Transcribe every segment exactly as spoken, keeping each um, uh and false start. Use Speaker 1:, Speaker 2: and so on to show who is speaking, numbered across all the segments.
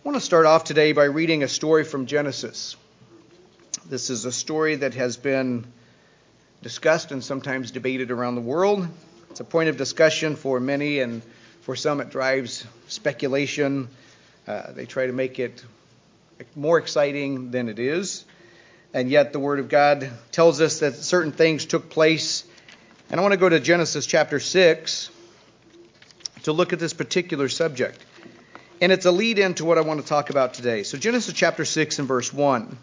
Speaker 1: I want to start off today by reading a story from Genesis. This is a story that has been discussed and sometimes debated around the world. It's a point of discussion for many, and for some it drives speculation. Uh, they try to make it more exciting than it is. And yet the Word of God tells us that certain things took place. And I want to go to Genesis chapter six to look at this particular subject. And it's a lead in to what I want to talk about today. So Genesis chapter six and verse one.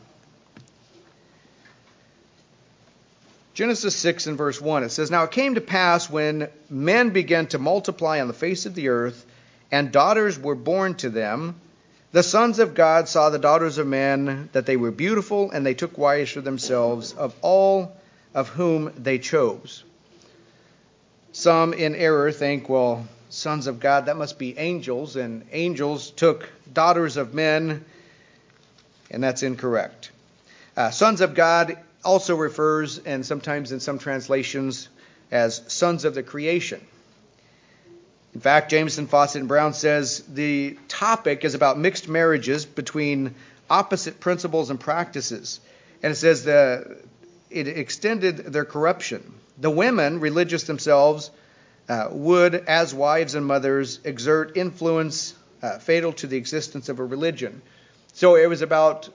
Speaker 1: Genesis six and verse one, it says, "Now it came to pass when men began to multiply on the face of the earth, and daughters were born to them, the sons of God saw the daughters of men, that they were beautiful, and they took wives for themselves of all of whom they chose." Some in error think, well, sons of God, that must be angels, and angels took daughters of men, and that's incorrect. Uh, sons of God also refers, and sometimes in some translations, as sons of the creation. In fact, Jameson, Fawcett, and Brown says the topic is about mixed marriages between opposite principles and practices, and it says that it extended their corruption. The women, religious themselves, Uh, would, as wives and mothers, exert influence uh, fatal to the existence of a religion. So it was about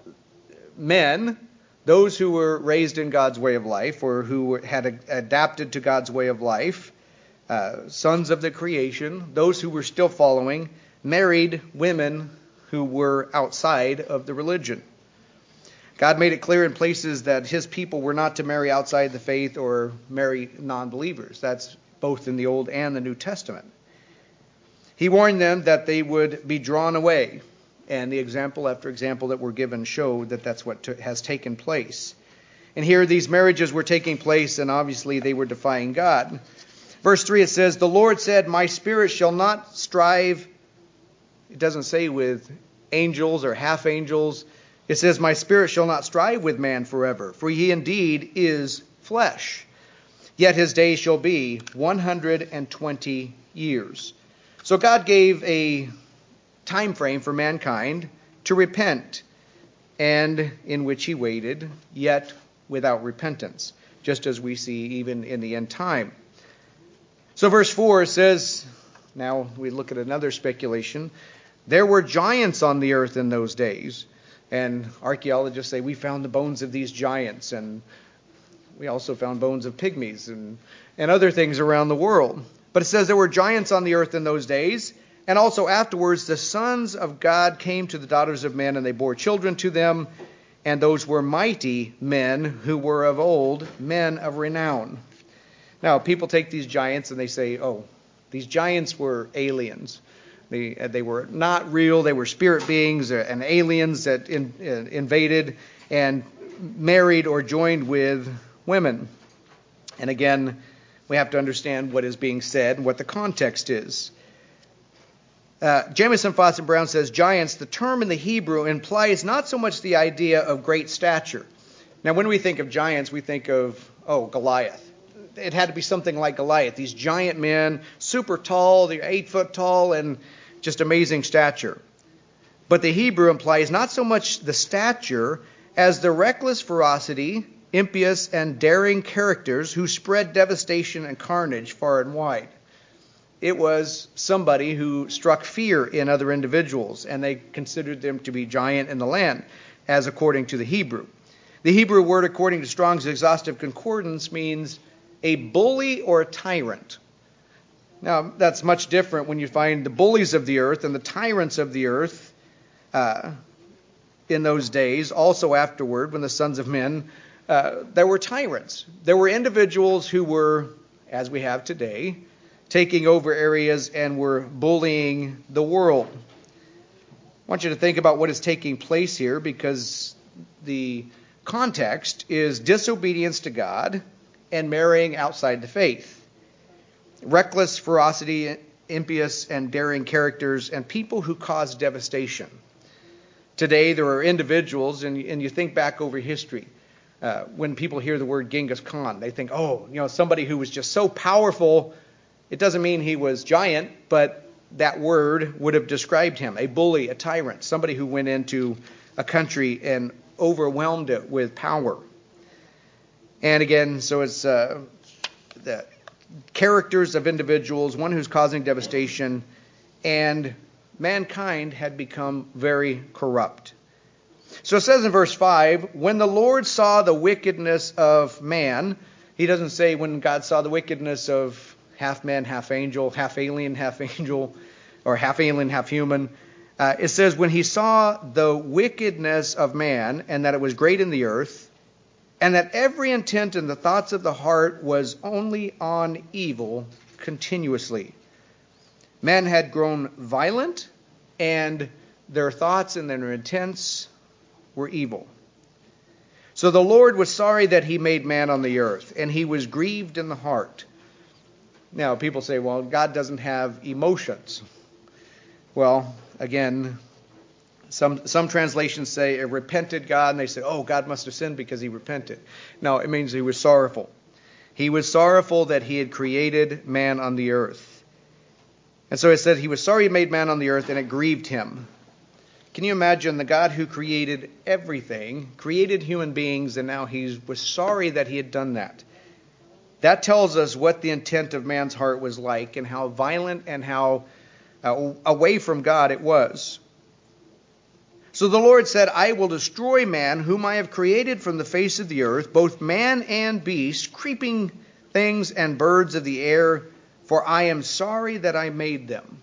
Speaker 1: men, those who were raised in God's way of life, or who had a- adapted to God's way of life, uh, sons of the creation, those who were still following, married women who were outside of the religion. God made it clear in places that his people were not to marry outside the faith or marry non-believers. That's both in the Old and the New Testament. He warned them that they would be drawn away, and the example after example that were given showed that that's what t- has taken place. And here these marriages were taking place, and obviously they were defying God. Verse three, it says, "The Lord said, my spirit shall not strive," it doesn't say with angels or half angels. It says, "My spirit shall not strive with man forever, for he indeed is flesh. Yet his days shall be one hundred twenty years." So God gave a time frame for mankind to repent, and in which he waited, yet without repentance, just as we see even in the end time. So verse four says, now we look at another speculation, "There were giants on the earth in those days." And archaeologists say, we found the bones of these giants, and we also found bones of pygmies and, and other things around the world. But it says there were giants on the earth in those days. And also afterwards, the sons of God came to the daughters of men, and they bore children to them. And those were mighty men who were of old, men of renown. Now, people take these giants and they say, oh, these giants were aliens. They, they were not real. They were spirit beings and aliens that in, in, invaded and married or joined with women. And again, we have to understand what is being said and what the context is. Uh, Jamieson, Fawcett, and Brown says, giants, the term in the Hebrew implies not so much the idea of great stature. Now, when we think of giants, we think of, oh, Goliath. It had to be something like Goliath. These giant men, super tall, they're eight foot tall, and just amazing stature. But the Hebrew implies not so much the stature as the reckless ferocity, impious and daring characters who spread devastation and carnage far and wide. It was somebody who struck fear in other individuals, and they considered them to be giant in the land, as according to the Hebrew. The Hebrew word, according to Strong's Exhaustive Concordance, means a bully or a tyrant. Now, that's much different when you find the bullies of the earth and the tyrants of the earth uh, in those days, also afterward, when the sons of men Uh, there were tyrants. There were individuals who were, as we have today, taking over areas and were bullying the world. I want you to think about what is taking place here, because the context is disobedience to God and marrying outside the faith. Reckless ferocity, impious and daring characters, and people who cause devastation. Today there are individuals, and, and you think back over history, Uh, when people hear the word Genghis Khan, they think, oh, you know, somebody who was just so powerful. It doesn't mean he was giant, but that word would have described him: a bully, a tyrant, somebody who went into a country and overwhelmed it with power. And again, so it's uh, the characters of individuals, one who's causing devastation, and mankind had become very corrupt. So it says in verse five, when the Lord saw the wickedness of man, he doesn't say when God saw the wickedness of half man, half angel, half alien, half angel, or half alien, half human. Uh, it says when he saw the wickedness of man, and that it was great in the earth, and that every intent in the thoughts of the heart was only on evil continuously. Men had grown violent, and their thoughts and their intents were evil. So the Lord was sorry that he made man on the earth, and he was grieved in the heart. Now, people say, well, God doesn't have emotions. Well, again, some some translations say a repented God, and they say, oh, God must have sinned because he repented. No, it means he was sorrowful. He was sorrowful that he had created man on the earth. And so it said he was sorry he made man on the earth, and it grieved him. Can you imagine the God who created everything, created human beings, and now he was sorry that he had done that? That tells us what the intent of man's heart was like, and how violent and how uh, away from God it was. So the Lord said, I will destroy man, whom I have created from the face of the earth, both man and beast, creeping things and birds of the air, for I am sorry that I made them.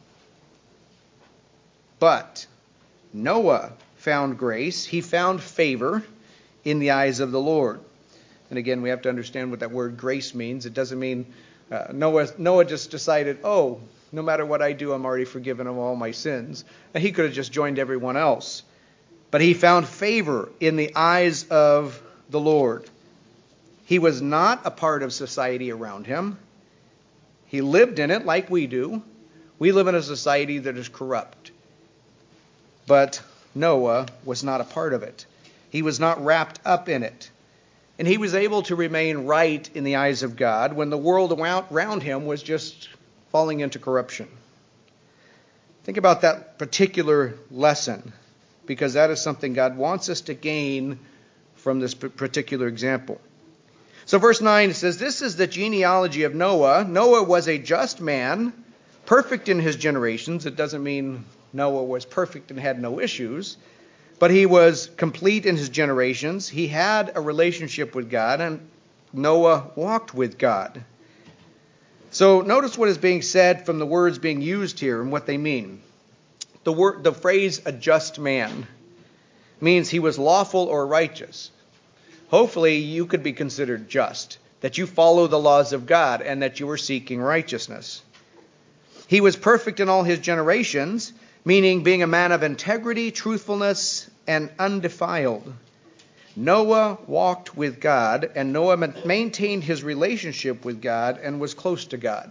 Speaker 1: But Noah found grace. He found favor in the eyes of the Lord. And again, we have to understand what that word grace means. It doesn't mean uh, Noah, Noah just decided, oh, no matter what I do, I'm already forgiven of all my sins. And he could have just joined everyone else. But he found favor in the eyes of the Lord. He was not a part of society around him. He lived in it like we do. We live in a society that is corrupt. But Noah was not a part of it. He was not wrapped up in it. And he was able to remain right in the eyes of God when the world around him was just falling into corruption. Think about that particular lesson, because that is something God wants us to gain from this particular example. So verse nine says, this is the genealogy of Noah. Noah was a just man, perfect in his generations. It doesn't mean Noah was perfect and had no issues, but he was complete in his generations. He had a relationship with God, and Noah walked with God. So notice what is being said from the words being used here and what they mean. The word, the phrase a just man means he was lawful or righteous. Hopefully you could be considered just, that you follow the laws of God and that you are seeking righteousness. He was perfect in all his generations, meaning being a man of integrity, truthfulness, and undefiled. Noah walked with God, and Noah maintained his relationship with God and was close to God.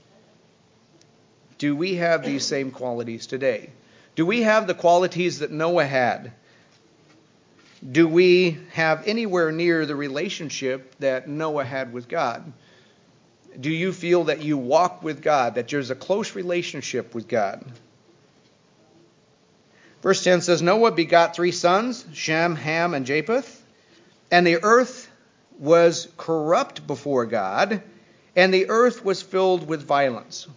Speaker 1: Do we have these same qualities today? Do we have the qualities that Noah had? Do we have anywhere near the relationship that Noah had with God? Do you feel that you walk with God, that there's a close relationship with God? Verse ten says, Noah begot three sons, Shem, Ham, and Japheth. And the earth was corrupt before God, and the earth was filled with violence.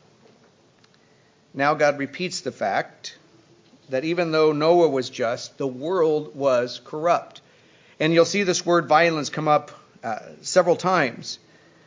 Speaker 1: Now God repeats the fact that even though Noah was just, the world was corrupt. And you'll see this word violence come up uh, several times.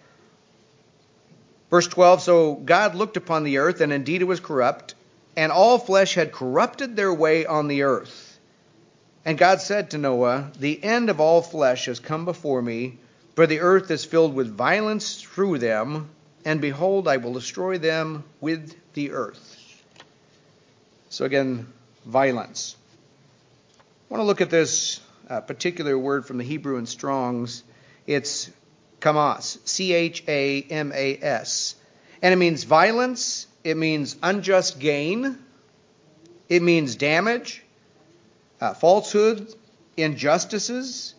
Speaker 1: Verse twelve, so God looked upon the earth, and indeed it was corrupt, and all flesh had corrupted their way on the earth. And God said to Noah, the end of all flesh has come before me, for the earth is filled with violence through them, and behold, I will destroy them with the earth. So again, violence. I want to look at this uh, particular word from the Hebrew in Strong's. It's chamas, C H A M A S. And it means violence, it means unjust gain, it means damage, uh, falsehood, injustices,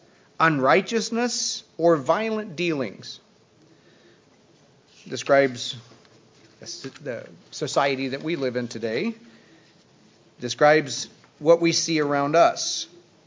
Speaker 1: unrighteousness, or violent dealings. It describes the society that we live in today, describes what we see around us.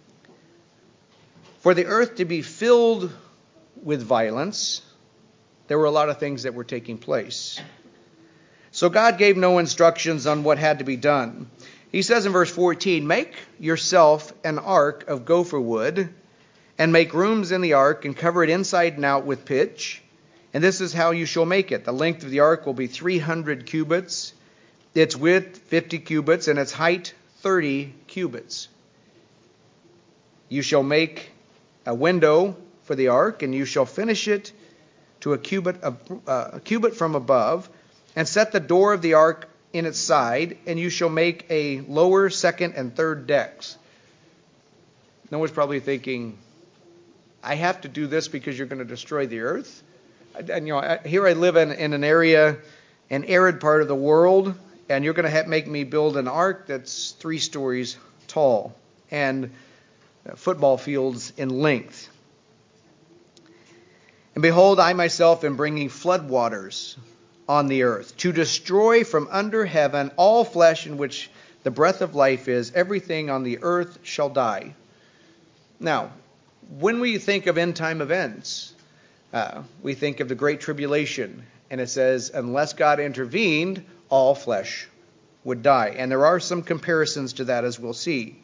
Speaker 1: For the earth to be filled with violence, there were a lot of things that were taking place. So God gave no instructions on what had to be done. He says in verse fourteen, make yourself an ark of gopher wood, and make rooms in the ark, and cover it inside and out with pitch. And this is how you shall make it. The length of the ark will be three hundred cubits, its width fifty cubits, and its height thirty cubits. You shall make a window for the ark, and you shall finish it to a cubit, of, uh, a cubit from above, and set the door of the ark in its side, and you shall make a lower, second, and third decks. No one's probably thinking, I have to do this because you're going to destroy the earth. And you know, here I live in, in an area, an arid part of the world, and you're going to have, make me build an ark that's three stories tall and football fields in length. And behold, I myself am bringing flood waters on the earth, to destroy from under heaven all flesh in which the breath of life is. Everything on the earth shall die. Now, when we think of end time events, uh, we think of the Great Tribulation, and it says, unless God intervened, all flesh would die. And there are some comparisons to that, as we'll see.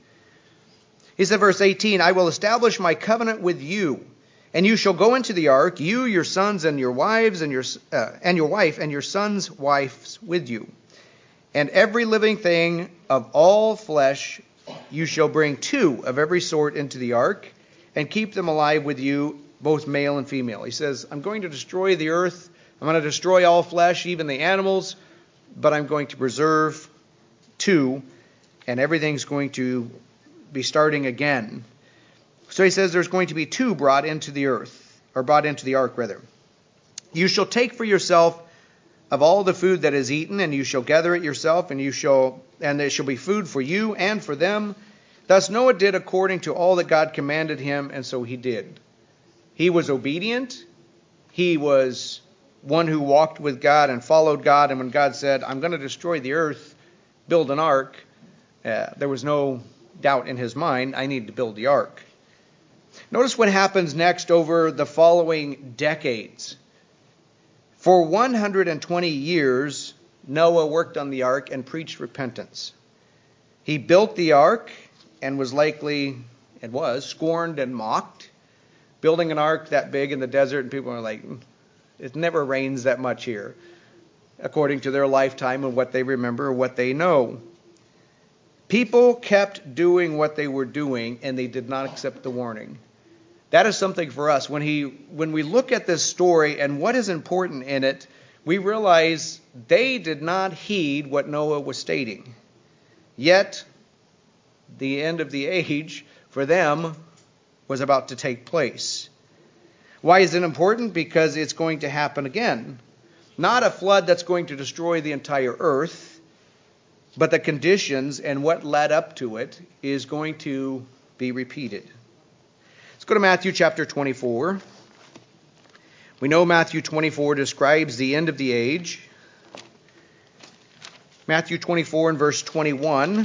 Speaker 1: He said, verse eighteen, I will establish my covenant with you, and you shall go into the ark, you, your sons, and your wives, and your uh, and your wife, and your sons' wives with you. And every living thing of all flesh you shall bring two of every sort into the ark, and keep them alive with you, both male and female. He says, I'm going to destroy the earth. I'm going to destroy all flesh, even the animals, but I'm going to preserve two, and everything's going to be starting again. So he says there's going to be two brought into the earth, or brought into the ark, rather. You shall take for yourself of all the food that is eaten, and you shall gather it yourself, and you shall, and there shall be food for you and for them. Thus Noah did according to all that God commanded him, and so he did. He was obedient. He was one who walked with God and followed God, and when God said, I'm going to destroy the earth, build an ark, uh, there was no doubt in his mind, I need to build the ark. Notice what happens next over the following decades. For one hundred twenty years, Noah worked on the ark and preached repentance. He built the ark and was likely, it was, scorned and mocked. Building an ark that big in the desert, and people are like, it never rains that much here, according to their lifetime and what they remember or what they know. People kept doing what they were doing, and they did not accept the warning. That is something for us. When he, when we look at this story and what is important in it, we realize they did not heed what Noah was stating. Yet, the end of the age for them was about to take place. Why is it important? Because it's going to happen again. Not a flood that's going to destroy the entire earth, but the conditions and what led up to it is going to be repeated. Let's go to Matthew chapter twenty-four. We know Matthew twenty-four describes the end of the age. Matthew twenty-four and verse twenty-one.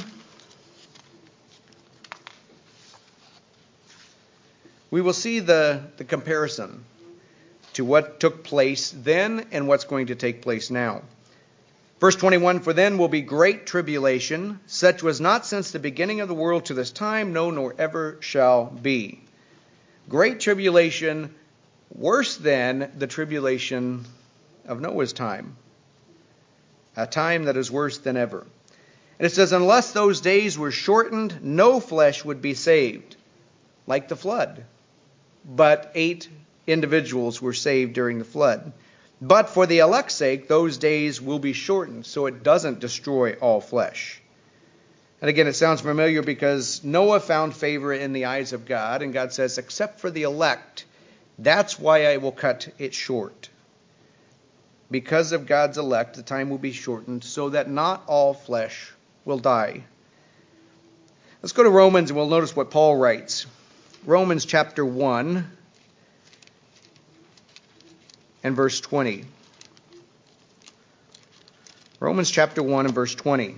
Speaker 1: We will see the, the comparison to what took place then and what's going to take place now. Verse twenty-one, for then will be great tribulation, such was not since the beginning of the world to this time, no, nor ever shall be. Great tribulation, worse than the tribulation of Noah's time. A time that is worse than ever. And it says, unless those days were shortened, no flesh would be saved, like the flood. But eight individuals were saved during the flood. But for the elect's sake, those days will be shortened, so it doesn't destroy all flesh. And again, it sounds familiar because Noah found favor in the eyes of God, and God says, except for the elect, that's why I will cut it short. Because of God's elect, the time will be shortened, so that not all flesh will die. Let's go to Romans, and we'll notice what Paul writes. Romans chapter one and verse twenty. Romans chapter one and verse twenty.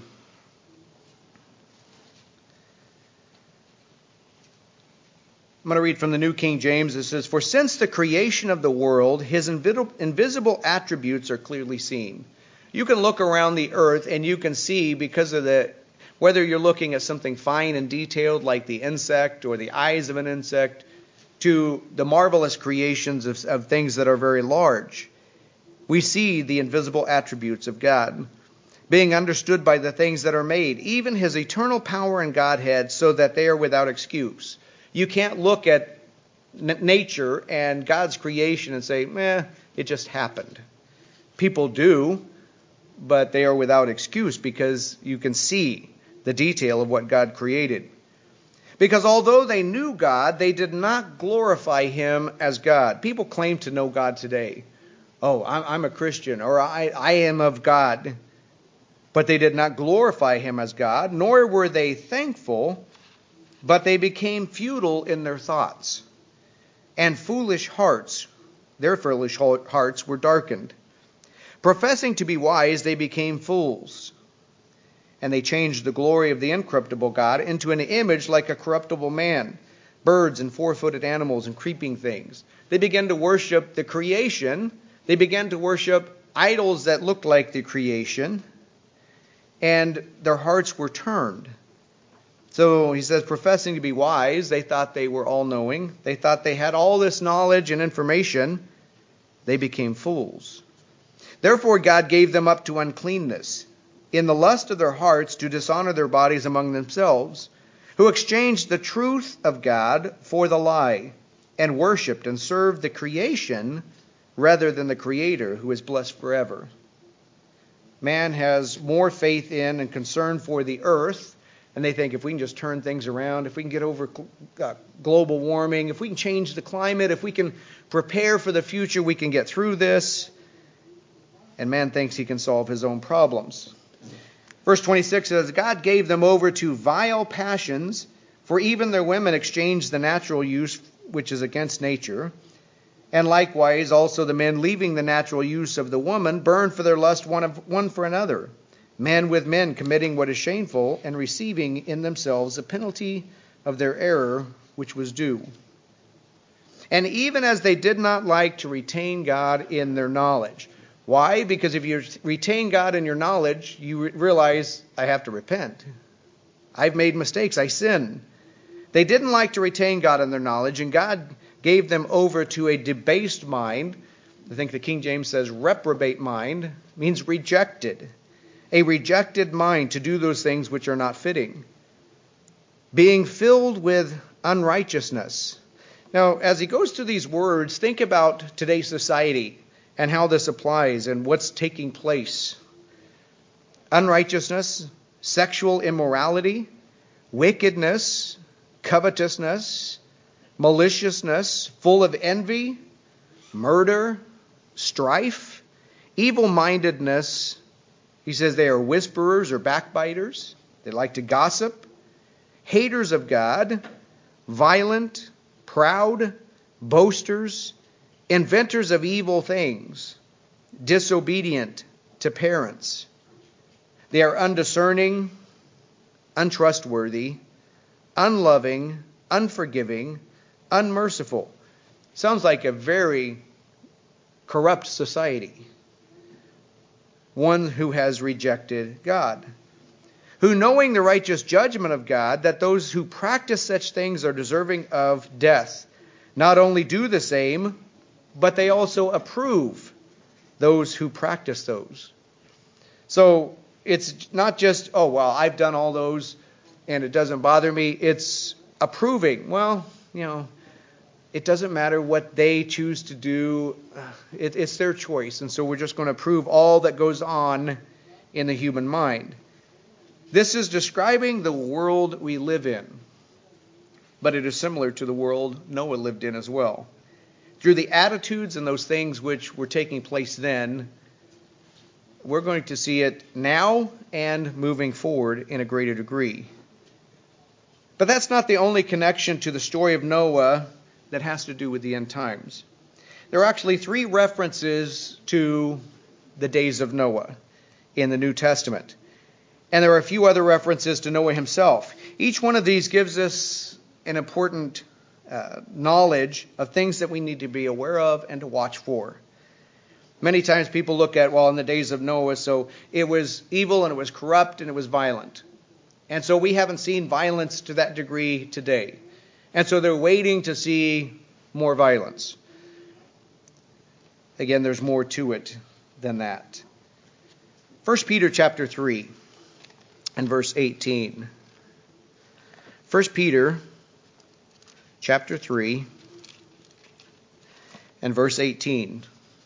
Speaker 1: I'm going to read from the New King James. It says, "For since the creation of the world, his invisible attributes are clearly seen." You can look around the earth and you can see, because of the, whether you're looking at something fine and detailed like the insect or the eyes of an insect, to the marvelous creations of, of things that are very large. We see the invisible attributes of God being understood by the things that are made, even his eternal power and Godhead, so that they are without excuse. You can't look at n- nature and God's creation and say, meh, it just happened. People do, but they are without excuse because you can see the detail of what God created. Because although they knew God, they did not glorify him as God. People claim to know God today. Oh, I'm a Christian, or I, I am of God. But they did not glorify him as God, nor were they thankful, but they became futile in their thoughts. And foolish hearts, their foolish hearts were darkened. Professing to be wise, they became fools. And they changed the glory of the incorruptible God into an image like a corruptible man, birds and four-footed animals and creeping things. They began to worship the creation. They began to worship idols that looked like the creation. And their hearts were turned. So he says, professing to be wise, they thought they were all-knowing. They thought they had all this knowledge and information. They became fools. Therefore God gave them up to uncleanness, in the lust of their hearts to dishonor their bodies among themselves, who exchanged the truth of God for the lie, and worshipped and served the creation rather than the Creator, who is blessed forever. Man has more faith in and concern for the earth, and they think if we can just turn things around, if we can get over uh, global warming, if we can change the climate, if we can prepare for the future, we can get through this. And man thinks he can solve his own problems. Verse twenty-six says, God gave them over to vile passions, for even their women exchanged the natural use which is against nature. And likewise also the men, leaving the natural use of the woman, burned for their lust one, of, one for another. Men with men committing what is shameful, and receiving in themselves the penalty of their error which was due. And even as they did not like to retain God in their knowledge. Why? Because if you retain God in your knowledge, you realize, I have to repent. I've made mistakes. I sin. They didn't like to retain God in their knowledge, and God gave them over to a debased mind. I think the King James says reprobate mind, means rejected. A rejected mind to do those things which are not fitting. Being filled with unrighteousness. Now, as he goes through these words, think about today's society and how this applies and what's taking place. Unrighteousness, sexual immorality, wickedness, covetousness, maliciousness, full of envy, murder, strife, evil-mindedness. He says they are whisperers or backbiters. They like to gossip, haters of God, violent, proud, boasters, inventors of evil things, disobedient to parents. They are undiscerning, untrustworthy, unloving, unforgiving, unmerciful. Sounds like a very corrupt society. One who has rejected God. Who, knowing the righteous judgment of God, that those who practice such things are deserving of death, not only do the same, but they also approve those who practice those. So it's not just, oh, well, I've done all those and it doesn't bother me. It's approving. Well, you know, it doesn't matter what they choose to do. It, it's their choice. And so we're just going to approve all that goes on in the human mind. This is describing the world we live in. But it is similar to the world Noah lived in as well. Through the attitudes and those things which were taking place then, we're going to see it now and moving forward in a greater degree. But that's not the only connection to the story of Noah that has to do with the end times. There are actually three references to the days of Noah in the New Testament. And there are a few other references to Noah himself. Each one of these gives us an important uh, knowledge of things that we need to be aware of and to watch for. Many times people look at, well, in the days of Noah, so it was evil and it was corrupt and it was violent. And so we haven't seen violence to that degree today. And so they're waiting to see more violence. Again, there's more to it than that. First Peter chapter three and verse eighteen. First Peter chapter three and verse eighteen.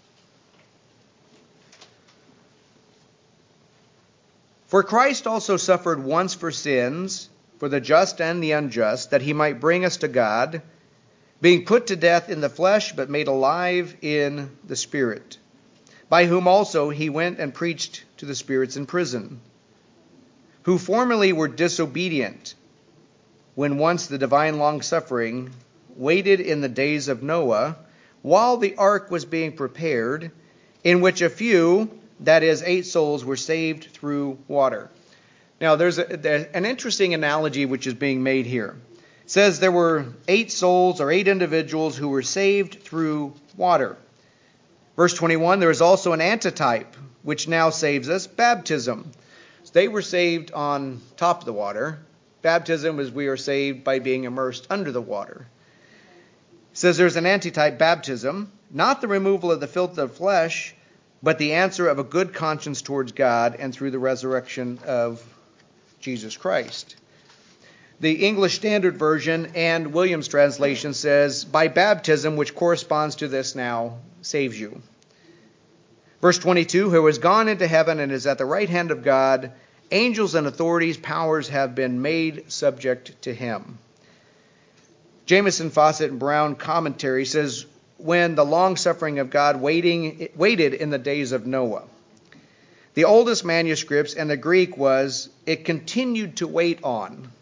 Speaker 1: For Christ also suffered once for sins, for the just and the unjust, that he might bring us to God, being put to death in the flesh, but made alive in the Spirit, by whom also he went and preached to the spirits in prison, who formerly were disobedient, when once the divine long-suffering waited in the days of Noah, while the ark was being prepared, in which a few, that is, eight souls, were saved through water. Now, there's, a, there's an interesting analogy which is being made here. It says there were eight souls or eight individuals who were saved through water. Verse twenty-one, there is also an antitype which now saves us, baptism. So they were saved on top of the water. Baptism is we are saved by being immersed under the water. It says there's an antitype, baptism, not the removal of the filth of flesh, but the answer of a good conscience towards God and through the resurrection of Jesus Christ. The English Standard Version and Williams translation says, by baptism, which corresponds to this now, saves you. Verse twenty-two, who has gone into heaven and is at the right hand of God, angels and authorities, powers have been made subject to him. Jamieson, Fawcett, and Brown commentary says, when the long-suffering of God waiting, waited in the days of Noah. The oldest manuscripts, and the Greek was, it continued to wait on.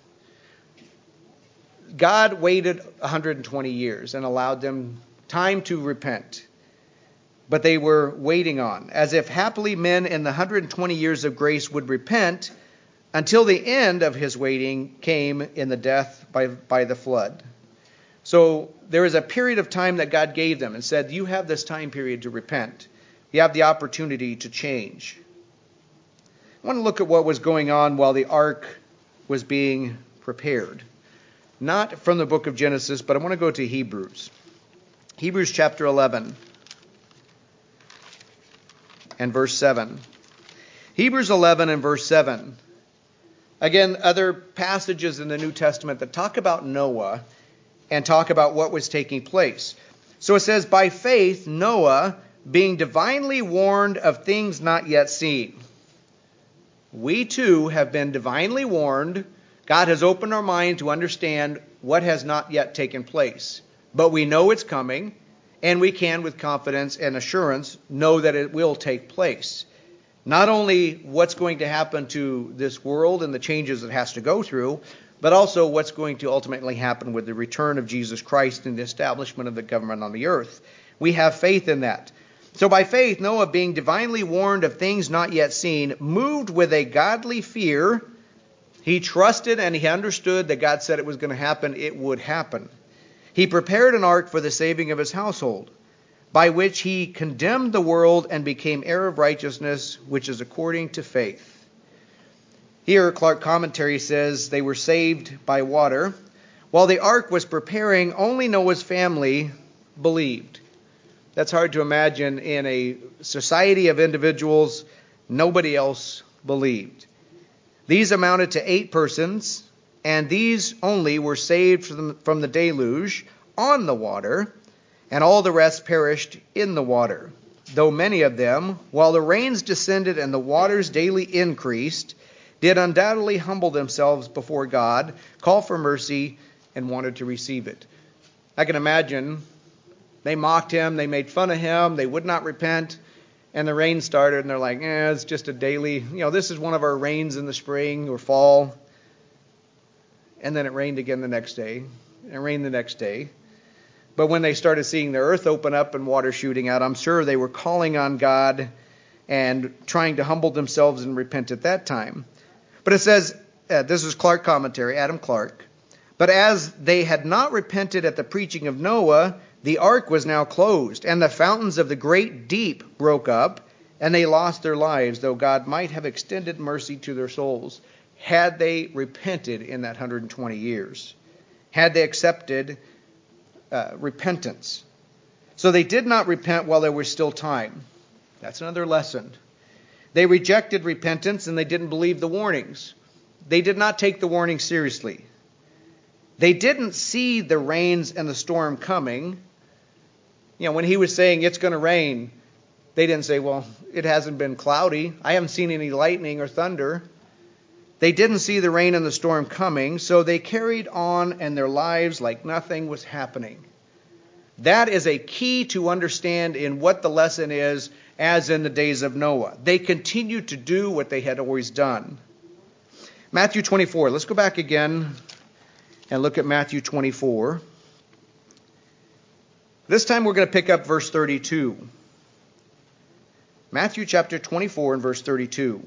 Speaker 1: God waited one hundred twenty years and allowed them time to repent. But they were waiting on, as if happily men in the one hundred twenty years of grace would repent until the end of his waiting came in the death by, by the flood. So there is a period of time that God gave them and said, you have this time period to repent. You have the opportunity to change. I want to look at what was going on while the ark was being prepared. Not from the book of Genesis, but I want to go to Hebrews. Hebrews chapter eleven and verse seven. Hebrews eleven and verse seven. Again, other passages in the New Testament that talk about Noah and talk about what was taking place. So it says, by faith, Noah, being divinely warned of things not yet seen. We too have been divinely warned. God has opened our mind to understand what has not yet taken place. But we know it's coming, and we can, with confidence and assurance, know that it will take place. Not only what's going to happen to this world and the changes it has to go through, but also what's going to ultimately happen with the return of Jesus Christ and the establishment of the government on the earth. We have faith in that. So by faith, Noah, being divinely warned of things not yet seen, moved with a godly fear, he trusted and he understood that God said it was going to happen, it would happen. He prepared an ark for the saving of his household, by which he condemned the world and became heir of righteousness, which is according to faith. Here, Clark Commentary says they were saved by water. While the ark was preparing, only Noah's family believed. That's hard to imagine in a society of individuals. Nobody else believed. These amounted to eight persons, and these only were saved from, from the deluge on the water, and all the rest perished in the water. Though many of them, while the rains descended and the waters daily increased, did undoubtedly humble themselves before God, call for mercy, and wanted to receive it. I can imagine they mocked him, they made fun of him, they would not repent, and the rain started, and they're like, eh, it's just a daily, you know, this is one of our rains in the spring or fall. And then it rained again the next day, and it rained the next day. But when they started seeing the earth open up and water shooting out, I'm sure they were calling on God and trying to humble themselves and repent at that time. But it says, uh, this is Clark commentary, Adam Clark, but as they had not repented at the preaching of Noah, the ark was now closed, and the fountains of the great deep broke up, and they lost their lives, though God might have extended mercy to their souls, had they repented in that one hundred twenty years, had they accepted uh, repentance. So they did not repent while there was still time. That's another lesson. They rejected repentance, and they didn't believe the warnings. They did not take the warning seriously. They didn't see the rains and the storm coming. You know, when he was saying it's going to rain, they didn't say, well, it hasn't been cloudy. I haven't seen any lightning or thunder. They didn't see the rain and the storm coming, so they carried on in their lives like nothing was happening. That is a key to understand in what the lesson is, as in the days of Noah. They continued to do what they had always done. Matthew twenty-four. Let's go back again and look at Matthew twenty-four. This time we're going to pick up verse thirty-two. Matthew chapter twenty-four and verse thirty-two.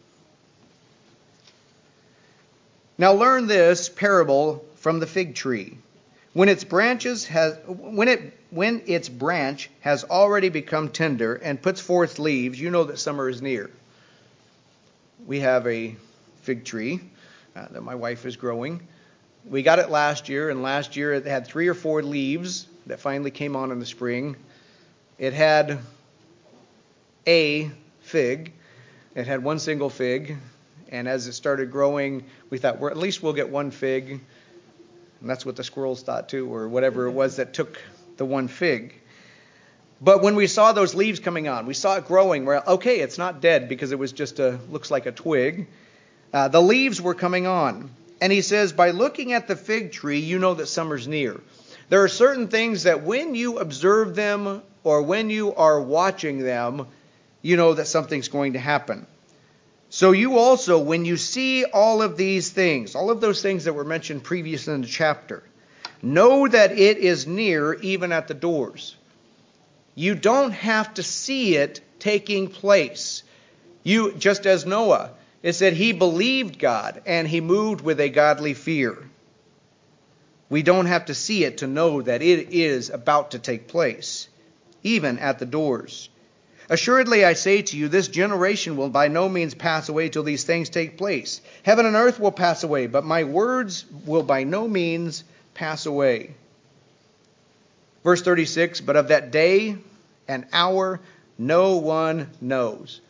Speaker 1: Now learn this parable from the fig tree. When its branches has when it when its branch has already become tender and puts forth leaves, you know that summer is near. We have a fig tree uh, that my wife is growing. We got it last year, and last year it had three or four leaves that finally came on in the spring. It had a fig. It had one single fig. And as it started growing, we thought, well, at least we'll get one fig. And that's what the squirrels thought too, or whatever it was that took the one fig. But when we saw those leaves coming on, we saw it growing. We're okay, it's not dead because it was just a, looks like a twig. Uh, the leaves were coming on. And he says, by looking at the fig tree, you know that summer's near. There are certain things that when you observe them or when you are watching them, you know that something's going to happen. So you also, when you see all of these things, all of those things that were mentioned previously in the chapter, know that it is near, even at the doors. You don't have to see it taking place. You, just as Noah, it said he believed God and he moved with a godly fear. We don't have to see it to know that it is about to take place, even at the doors. Assuredly, I say to you, this generation will by no means pass away till these things take place. Heaven and earth will pass away, but my words will by no means pass away. Verse thirty-six, but of that day and hour no one knows.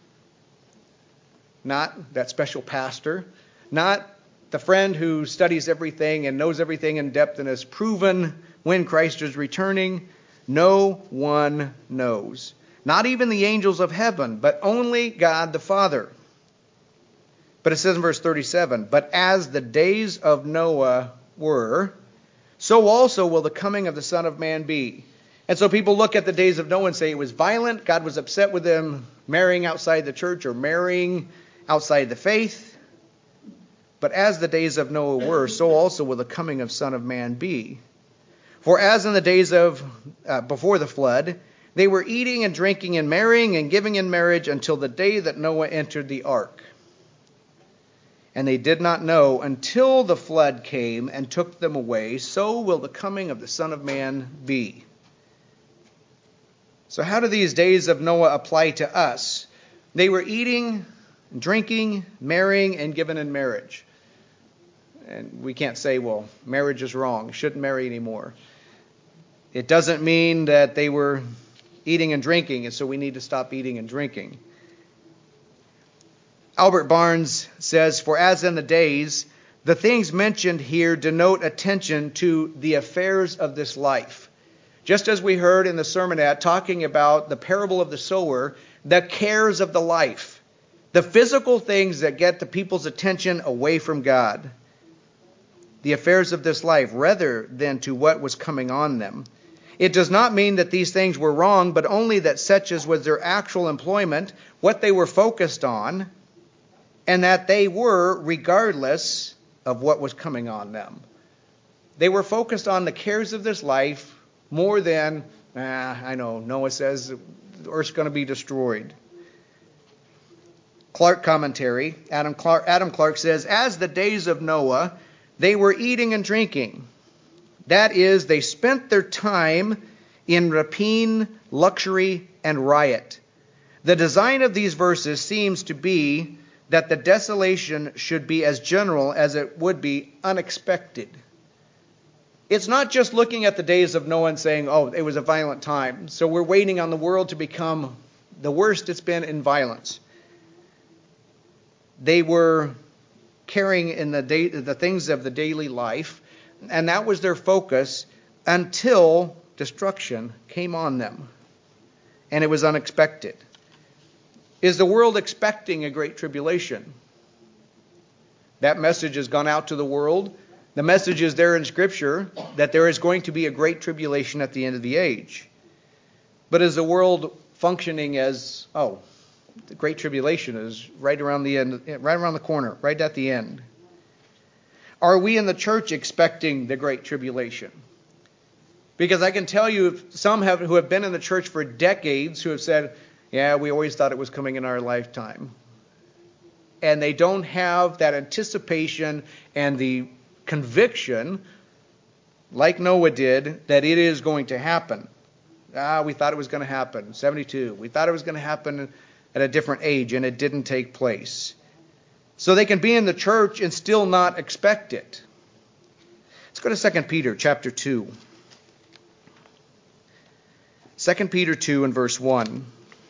Speaker 1: Not that special pastor, not the friend who studies everything and knows everything in depth and has proven when Christ is returning. No one knows. Not even the angels of heaven, but only God the Father. But it says in verse thirty-seven, but as the days of Noah were, so also will the coming of the Son of Man be. And so people look at the days of Noah and say it was violent. God was upset with them marrying outside the church or marrying outside the faith. But as the days of Noah were, so also will the coming of Son of Man be. For as in the days of uh, before the flood, they were eating and drinking and marrying and giving in marriage until the day that Noah entered the ark. And they did not know until the flood came and took them away. So will the coming of the Son of Man be. So how do these days of Noah apply to us? They were eating, drinking, marrying, and given in marriage. And we can't say, well, marriage is wrong. Shouldn't marry anymore. It doesn't mean that they were eating and drinking, and so we need to stop eating and drinking. Albert Barnes says, for as in the days, the things mentioned here denote attention to the affairs of this life. Just as we heard in the sermonette talking about the parable of the sower, the cares of the life, the physical things that get the people's attention away from God, the affairs of this life, rather than to what was coming on them. It does not mean that these things were wrong, but only that such as was their actual employment, what they were focused on, and that they were regardless of what was coming on them. They were focused on the cares of this life more than, ah, I know, Noah says the earth's going to be destroyed. Clark commentary, Adam Clark, Adam Clark says, as the days of Noah, they were eating and drinking. That is, they spent their time in rapine, luxury, and riot. The design of these verses seems to be that the desolation should be as general as it would be unexpected. It's not just looking at the days of Noah and saying, oh, it was a violent time, so we're waiting on the world to become the worst it's been in violence. They were carrying in the day, the things of the daily life, and that was their focus until destruction came on them. And it was unexpected. Is the world expecting a great tribulation? That message has gone out to the world. The message is there in Scripture that there is going to be a great tribulation at the end of the age. But is the world functioning as, oh, the Great Tribulation is right around the end, right around the corner, right at the end? Are we in the church expecting the Great Tribulation? Because I can tell you, some have who have been in the church for decades who have said, yeah, we always thought it was coming in our lifetime. And they don't have that anticipation and the conviction, like Noah did, that it is going to happen. Ah, we thought it was going to happen. seventy-two. We thought it was going to happen at a different age, and it didn't take place. So they can be in the church and still not expect it. Let's go to Second Peter chapter two. Second Peter two and verse one.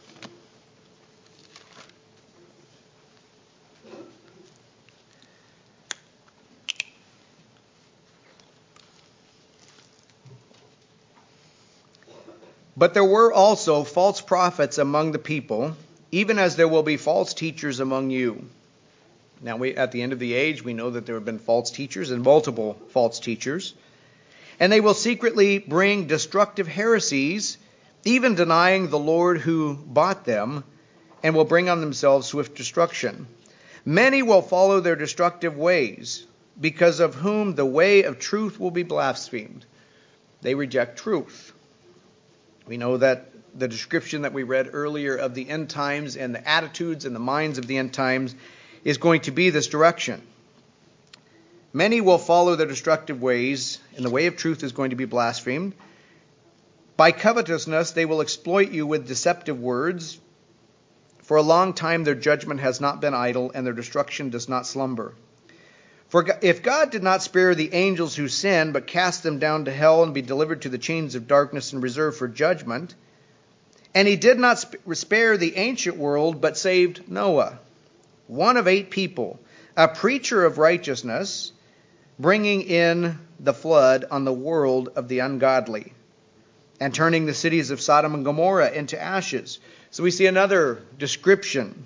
Speaker 1: But there were also false prophets among the people, even as there will be false teachers among you. Now, we, at the end of the age, we know that there have been false teachers and multiple false teachers. And they will secretly bring destructive heresies, even denying the Lord who bought them, and will bring on themselves swift destruction. Many will follow their destructive ways, because of whom the way of truth will be blasphemed. They reject truth. We know that the description that we read earlier of the end times and the attitudes and the minds of the end times is going to be this direction. Many will follow their destructive ways, and the way of truth is going to be blasphemed. By covetousness they will exploit you with deceptive words. For a long time their judgment has not been idle, and their destruction does not slumber. For if God did not spare the angels who sinned, but cast them down to hell and be delivered to the chains of darkness and reserved for judgment, and he did not spare the ancient world, but saved Noah, one of eight people, a preacher of righteousness, bringing in the flood on the world of the ungodly, and turning the cities of Sodom and Gomorrah into ashes. So we see another description.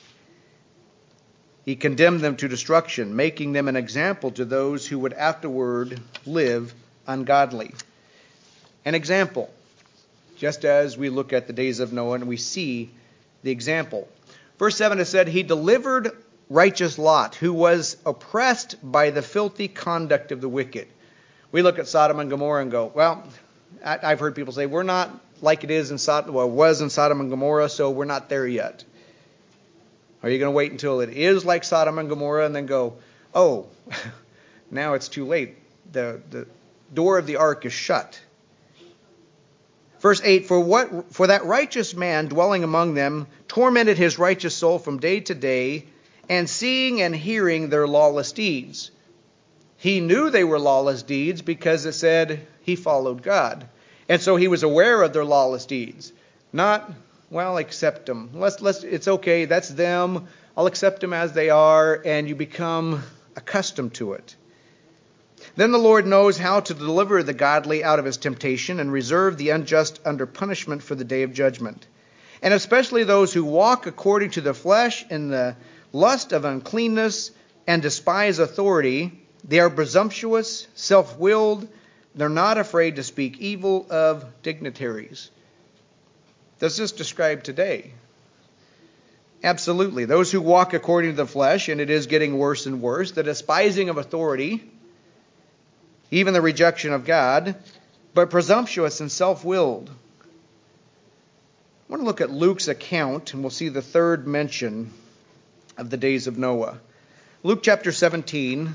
Speaker 1: He condemned them to destruction, making them an example to those who would afterward live ungodly. An example, just as we look at the days of Noah and we see the example. Verse seven has said, he delivered righteous Lot, who was oppressed by the filthy conduct of the wicked. We look at Sodom and Gomorrah and go, well, I've heard people say, we're not like it is in Sodom, well, was in Sodom and Gomorrah, so we're not there yet. Are you going to wait until it is like Sodom and Gomorrah and then go, oh, now it's too late. The, the door of the ark is shut. Verse eight, for what for that righteous man dwelling among them tormented his righteous soul from day to day, and seeing and hearing their lawless deeds. He knew they were lawless deeds because it said he followed God. And so he was aware of their lawless deeds. Not, well, accept them. Let's, let's, it's okay, that's them. I'll accept them as they are, and you become accustomed to it. Then the Lord knows how to deliver the godly out of his temptation and reserve the unjust under punishment for the day of judgment. And especially those who walk according to the flesh in the lust of uncleanness and despise authority. They are presumptuous, self-willed. They're not afraid to speak evil of dignitaries. Does this describe today? Absolutely. Those who walk according to the flesh, and it is getting worse and worse, the despising of authority, even the rejection of God, but presumptuous and self-willed. I want to look at Luke's account, and we'll see the third mention of the days of Noah. Luke chapter seventeen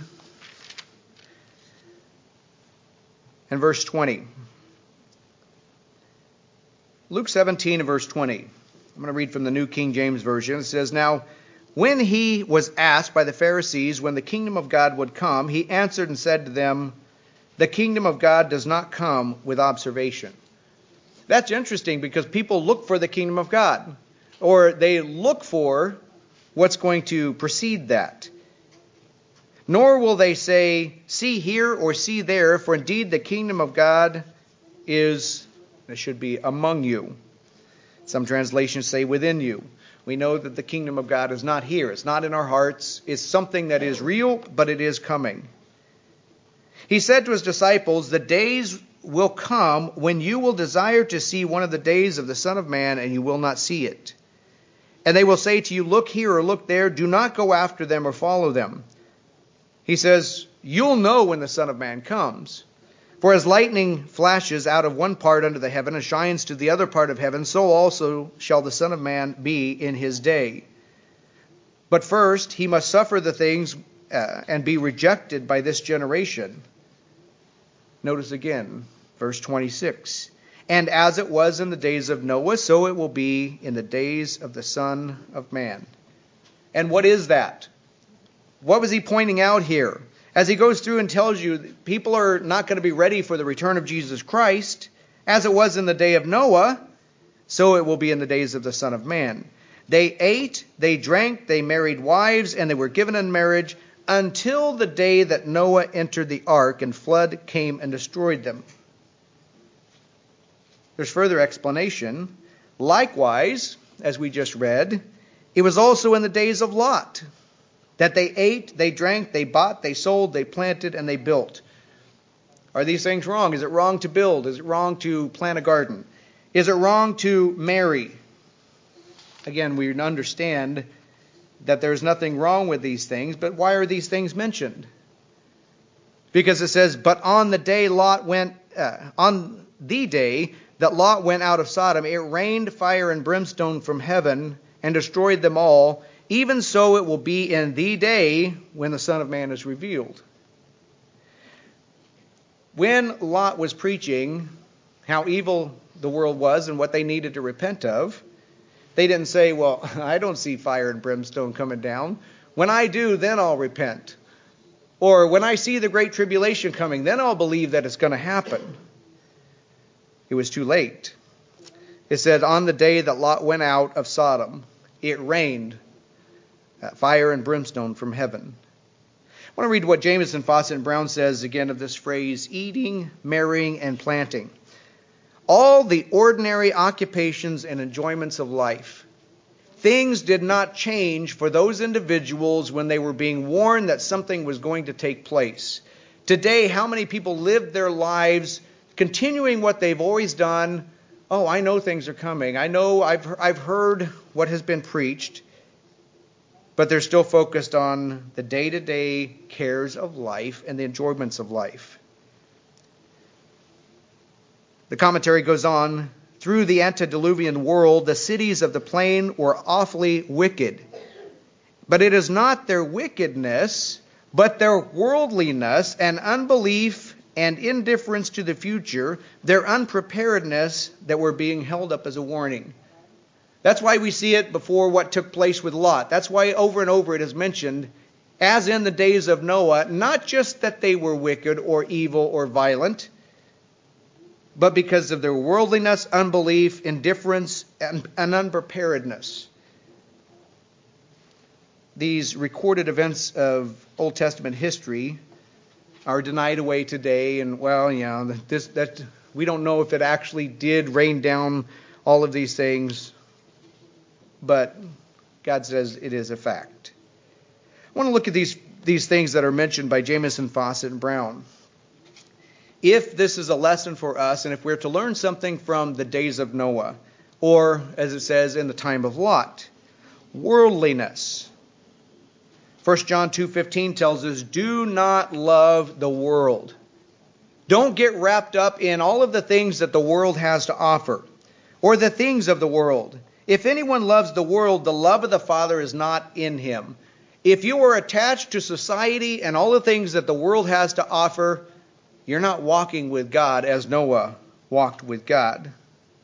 Speaker 1: and verse twenty. Luke seventeen and verse twenty. I'm going to read from the New King James Version. It says, "Now, when he was asked by the Pharisees when the kingdom of God would come, he answered and said to them, 'The kingdom of God does not come with observation.'" That's interesting because people look for the kingdom of God, or they look for what's going to precede that. "Nor will they say, 'See here,' or 'See there,' for indeed the kingdom of God is," it should be, "among you." Some translations say within you. We know that the kingdom of God is not here. It's not in our hearts. It's something that is real, but it is coming. He said to his disciples, "The days will come when you will desire to see one of the days of the Son of Man, and you will not see it. And they will say to you, 'Look here,' or 'Look there.' Do not go after them or follow them." He says, "You'll know when the Son of Man comes. For as lightning flashes out of one part under the heaven and shines to the other part of heaven, so also shall the Son of Man be in his day. But first he must suffer the things uh, and be rejected by this generation." Notice again, verse twenty-six. "And as it was in the days of Noah, so it will be in the days of the Son of Man." And what is that? What was he pointing out here? As he goes through and tells you people are not going to be ready for the return of Jesus Christ, as it was in the day of Noah, so it will be in the days of the Son of Man. They ate, they drank, they married wives, and they were given in marriage until the day that Noah entered the ark and flood came and destroyed them. There's further explanation. Likewise, as we just read, it was also in the days of Lot that they ate, they drank, they bought, they sold, they planted, and they built. Are these things wrong? Is it wrong to build? Is it wrong to plant a garden? Is it wrong to marry? Again, we understand that there's nothing wrong with these things, but why are these things mentioned? Because it says, "But on the day Lot went, uh, on the day that Lot went out of Sodom, it rained fire and brimstone from heaven and destroyed them all. Even so it will be in the day when the Son of Man is revealed." When Lot was preaching how evil the world was and what they needed to repent of, they didn't say, "Well, I don't see fire and brimstone coming down. When I do, then I'll repent." Or, "When I see the great tribulation coming, then I'll believe that it's going to happen." It was too late. It said, "On the day that Lot went out of Sodom, it rained fire and brimstone from heaven." I want to read what Jamieson, Fausset, and Brown says again of this phrase, eating, marrying, and planting. "All the ordinary occupations and enjoyments of life. Things did not change for those individuals when they were being warned that something was going to take place. Today, how many people live their lives continuing what they've always done? Oh, I know things are coming. I know I've I've heard what has been preached. But they're still focused on the day-to-day cares of life and the enjoyments of life." The commentary goes on, "Through the antediluvian world, the cities of the plain were awfully wicked. But it is not their wickedness, but their worldliness and unbelief and indifference to the future, their unpreparedness, that were being held up as a warning." That's why we see it before what took place with Lot. That's why over and over it is mentioned, as in the days of Noah, not just that they were wicked or evil or violent, but because of their worldliness, unbelief, indifference, and, and unpreparedness. These recorded events of Old Testament history are denied away today, and well, you know, this that we don't know if it actually did rain down all of these things. But God says it is a fact. I want to look at these, these things that are mentioned by Jamieson, Fausset, and Brown. If this is a lesson for us, and if we're to learn something from the days of Noah, or, as it says, in the time of Lot, worldliness. First John two fifteen tells us, "Do not love the world." Don't get wrapped up in all of the things that the world has to offer, or the things of the world. If anyone loves the world, the love of the Father is not in him. If you are attached to society and all the things that the world has to offer, you're not walking with God as Noah walked with God.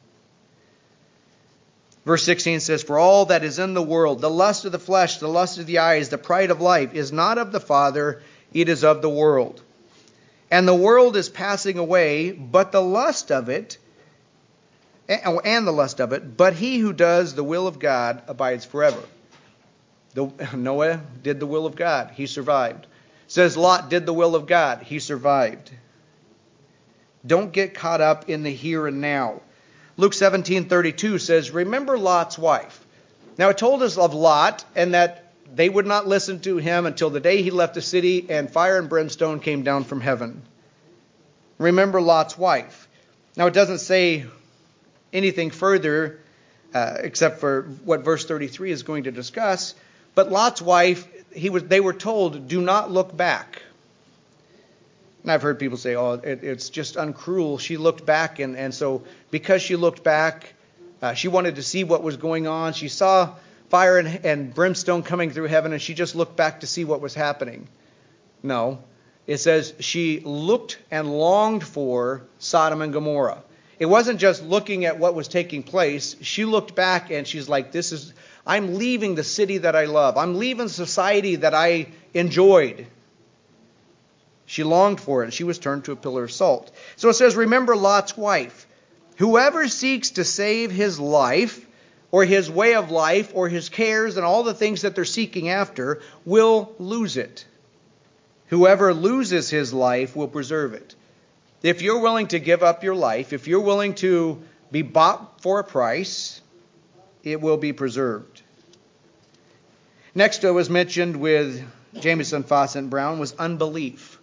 Speaker 1: Verse sixteen says, "For all that is in the world, the lust of the flesh, the lust of the eyes, the pride of life, is not of the Father, it is of the world. And the world is passing away, but the lust of it, and the lust of it, but he who does the will of God abides forever." The, Noah did the will of God. He survived. It says Lot did the will of God. He survived. Don't get caught up in the here and now. Luke seventeen thirty-two says, "Remember Lot's wife." Now it told us of Lot and that they would not listen to him until the day he left the city and fire and brimstone came down from heaven. Remember Lot's wife. Now it doesn't say anything further uh, except for what verse thirty-three is going to discuss. But Lot's wife, he was, they were told, do not look back. And I've heard people say, oh, it, it's just uncruel. She looked back, and, and so because she looked back, uh, she wanted to see what was going on. She saw fire and, and brimstone coming through heaven, and she just looked back to see what was happening. No. It says she looked and longed for Sodom and Gomorrah. It wasn't just looking at what was taking place. She looked back and she's like, this is, I'm leaving the city that I love. I'm leaving society that I enjoyed. She longed for it, and she was turned to a pillar of salt. So it says, remember Lot's wife. Whoever seeks to save his life, or his way of life, or his cares, and all the things that they're seeking after, will lose it. Whoever loses his life will preserve it. If you're willing to give up your life, if you're willing to be bought for a price, it will be preserved. Next, it was mentioned with Jameson, Fawcett, and Brown was unbelief.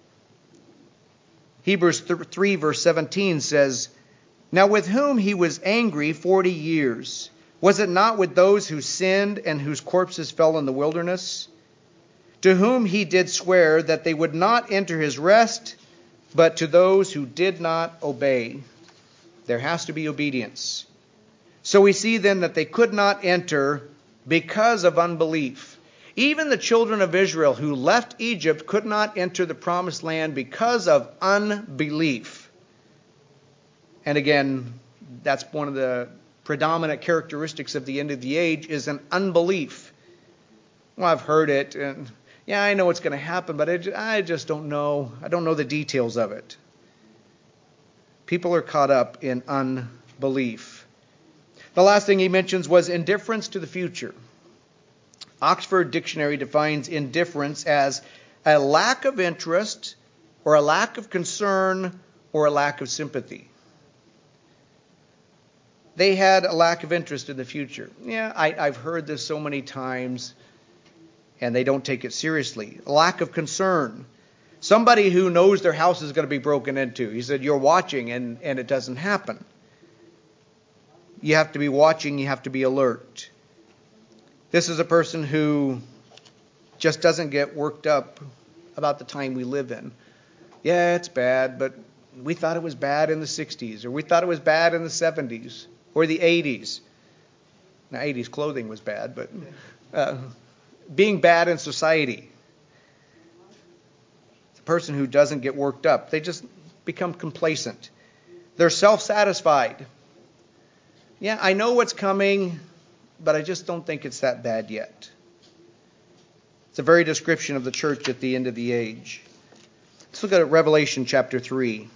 Speaker 1: Hebrews three verse seventeen says, "Now with whom he was angry forty years, was it not with those who sinned and whose corpses fell in the wilderness? To whom he did swear that they would not enter his rest, but to those who did not obey." There has to be obedience. So we see then that they could not enter because of unbelief. Even the children of Israel who left Egypt could not enter the promised land because of unbelief. And again, that's one of the predominant characteristics of the end of the age is an unbelief. Well, I've heard it, and yeah, I know it's going to happen, but I just don't know. I don't know the details of it. People are caught up in unbelief. The last thing he mentions was indifference to the future. Oxford Dictionary defines indifference as a lack of interest or a lack of concern or a lack of sympathy. They had a lack of interest in the future. Yeah, I, I've heard this so many times, and they don't take it seriously. A lack of concern. Somebody who knows their house is going to be broken into. He said, you're watching, and, and it doesn't happen. You have to be watching. You have to be alert. This is a person who just doesn't get worked up about the time we live in. Yeah, it's bad, but we thought it was bad in the sixties, or we thought it was bad in the seventies, or the eighties. Now, eighties clothing was bad, but uh, being bad in society. The person who doesn't get worked up, they just become complacent. They're self-satisfied. Yeah, I know what's coming, but I just don't think it's that bad yet. It's a very description of the church at the end of the age. Let's look at Revelation chapter three.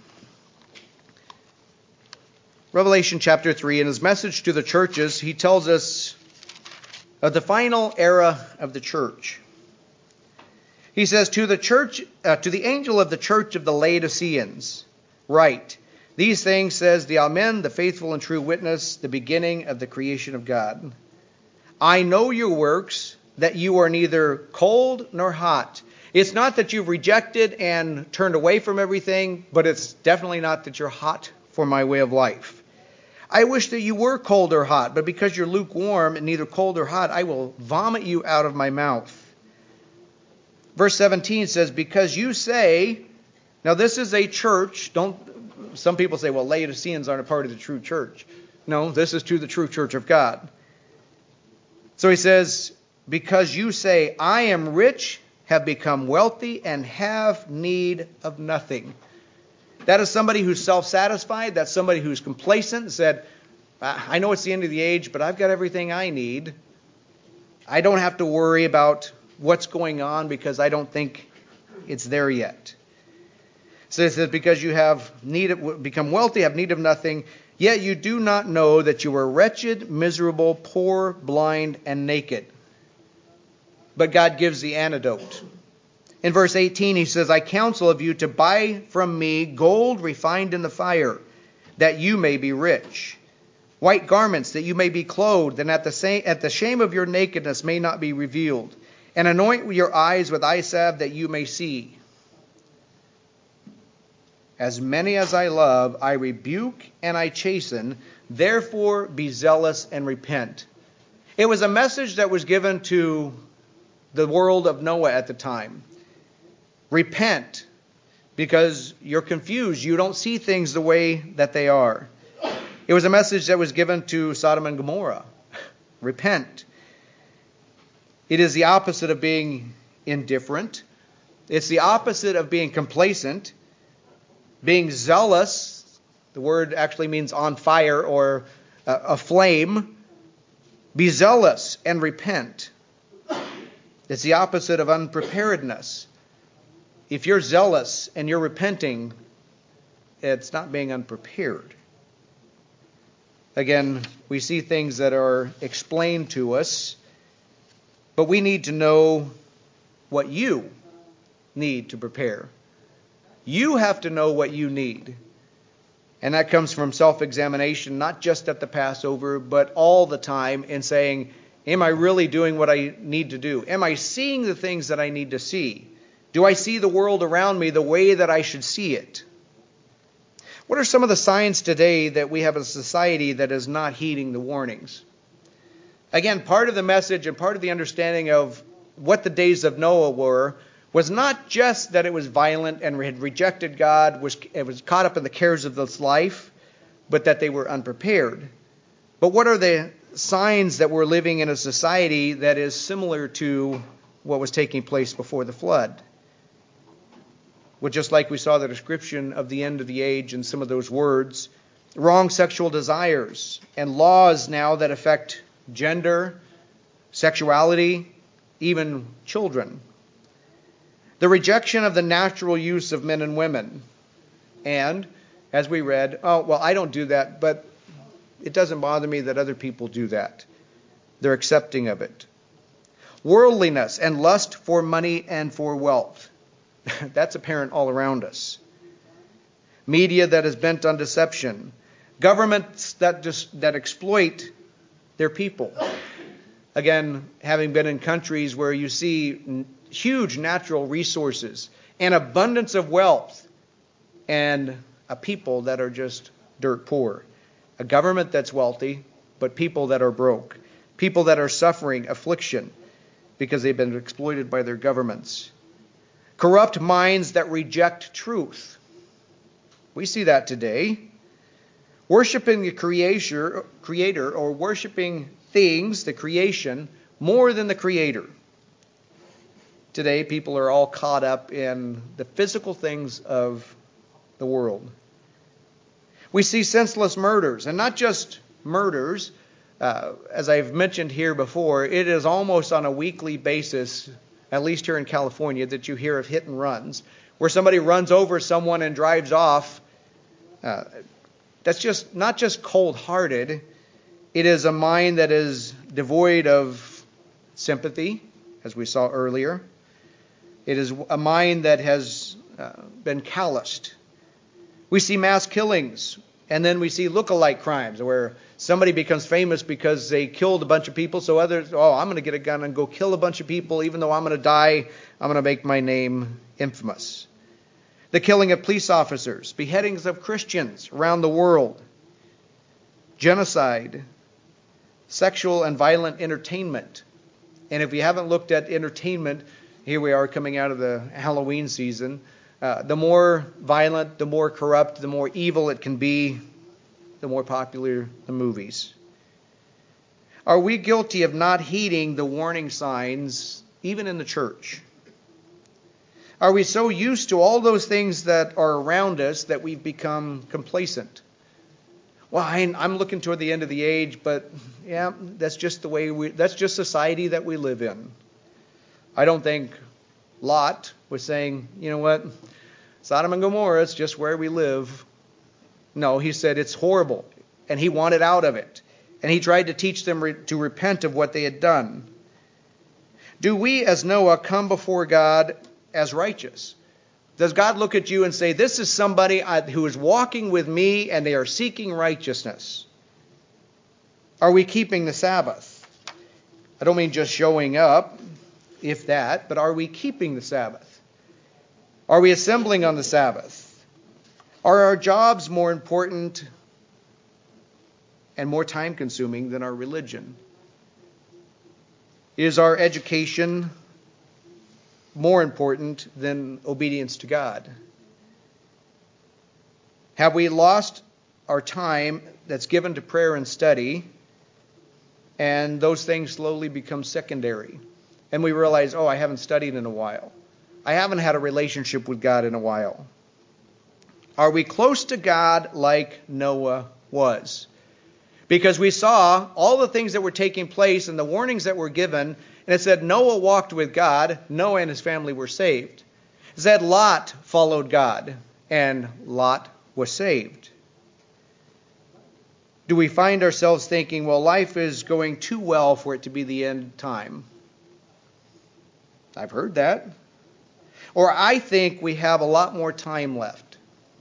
Speaker 1: Revelation chapter three, in his message to the churches, he tells us of the final era of the church. He says, to the church, uh, to the angel of the church of the Laodiceans, write, these things says the Amen, the faithful and true witness, the beginning of the creation of God. I know your works, that you are neither cold nor hot. It's not that you've rejected and turned away from everything, but it's definitely not that you're hot for my way of life. I wish that you were cold or hot, but because you're lukewarm and neither cold or hot, I will vomit you out of my mouth. Verse seventeen says, because you say, now this is a church, don't, some people say, well, Laodiceans aren't a part of the true church. No, this is to the true church of God. So he says, because you say, I am rich, have become wealthy, and have need of nothing. That is somebody who's self-satisfied. That's somebody who's complacent and said, I know it's the end of the age, but I've got everything I need. I don't have to worry about what's going on because I don't think it's there yet. So it says, because you have need of, become wealthy, have need of nothing, yet you do not know that you are wretched, miserable, poor, blind, and naked. But God gives the antidote. In verse eighteen, he says, I counsel of you to buy from me gold refined in the fire, that you may be rich. White garments, that you may be clothed, and at the, same, at the shame of your nakedness may not be revealed. And anoint your eyes with eye salve, that you may see. As many as I love, I rebuke and I chasten. Therefore be zealous and repent. It was a message that was given to the world of Noah at the time. Repent, because you're confused. You don't see things the way that they are. It was a message that was given to Sodom and Gomorrah. Repent. It is the opposite of being indifferent. It's the opposite of being complacent. Being zealous, the word actually means on fire or uh, aflame. Be zealous and repent. It's the opposite of unpreparedness. If you're zealous and you're repenting, it's not being unprepared. Again, we see things that are explained to us, but we need to know what you need to prepare. You have to know what you need. And that comes from self-examination, not just at the Passover, but all the time, in saying, am I really doing what I need to do? Am I seeing the things that I need to see? Do I see the world around me the way that I should see it? What are some of the signs today that we have a society that is not heeding the warnings? Again, part of the message and part of the understanding of what the days of Noah were was not just that it was violent and had rejected God, was it was caught up in the cares of this life, but that they were unprepared. But what are the signs that we're living in a society that is similar to what was taking place before the flood? Well, just like we saw the description of the end of the age in some of those words, wrong sexual desires and laws now that affect gender, sexuality, even children. The rejection of the natural use of men and women. And, as we read, oh, well, I don't do that, but it doesn't bother me that other people do that. They're accepting of it. Worldliness and lust for money and for wealth. That's apparent all around us. Media that is bent on deception. Governments that just, that exploit their people. Again, having been in countries where you see huge natural resources and abundance of wealth, and a people that are just dirt poor. A government that's wealthy, but people that are broke. People that are suffering affliction because they've been exploited by their governments. Corrupt minds that reject truth. We see that today. Worshiping the creator, creator or worshiping things, the creation, more than the Creator. Today, people are all caught up in the physical things of the world. We see senseless murders, and not just murders. Uh, as I've mentioned here before, it is almost on a weekly basis, at least here in California, that you hear of hit and runs, where somebody runs over someone and drives off. Uh, that's just not just cold-hearted. It is a mind that is devoid of sympathy, as we saw earlier. It is a mind that has uh, been calloused. We see mass killings, and then we see look-alike crimes, where somebody becomes famous because they killed a bunch of people, so others, oh, I'm going to get a gun and go kill a bunch of people, even though I'm going to die, I'm going to make my name infamous. The killing of police officers, beheadings of Christians around the world, genocide, sexual and violent entertainment. And if we haven't looked at entertainment, here we are coming out of the Halloween season. Uh, the more violent, the more corrupt, the more evil it can be, the more popular the movies. Are we guilty of not heeding the warning signs, even in the church? Are we so used to all those things that are around us that we've become complacent? Well, I'm looking toward the end of the age, but yeah, that's just the way we, that's just society that we live in. I don't think Lot was saying, you know what, Sodom and Gomorrah, it's just where we live. No, he said it's horrible, and he wanted out of it. And he tried to teach them re- to repent of what they had done. Do we, as Noah, come before God as righteous? Does God look at you and say, this is somebody I, who is walking with me and they are seeking righteousness? Are we keeping the Sabbath? I don't mean just showing up, if that, but are we keeping the Sabbath? Are we assembling on the Sabbath? Are our jobs more important and more time-consuming than our religion? Is our education more important than obedience to God? Have we lost our time that's given to prayer and study, and those things slowly become secondary? And we realize, oh, I haven't studied in a while. I haven't had a relationship with God in a while. Are we close to God like Noah was? Because we saw all the things that were taking place and the warnings that were given, and it said Noah walked with God, Noah and his family were saved. It said Lot followed God, and Lot was saved. Do we find ourselves thinking, well, life is going too well for it to be the end time? I've heard that. Or I think we have a lot more time left.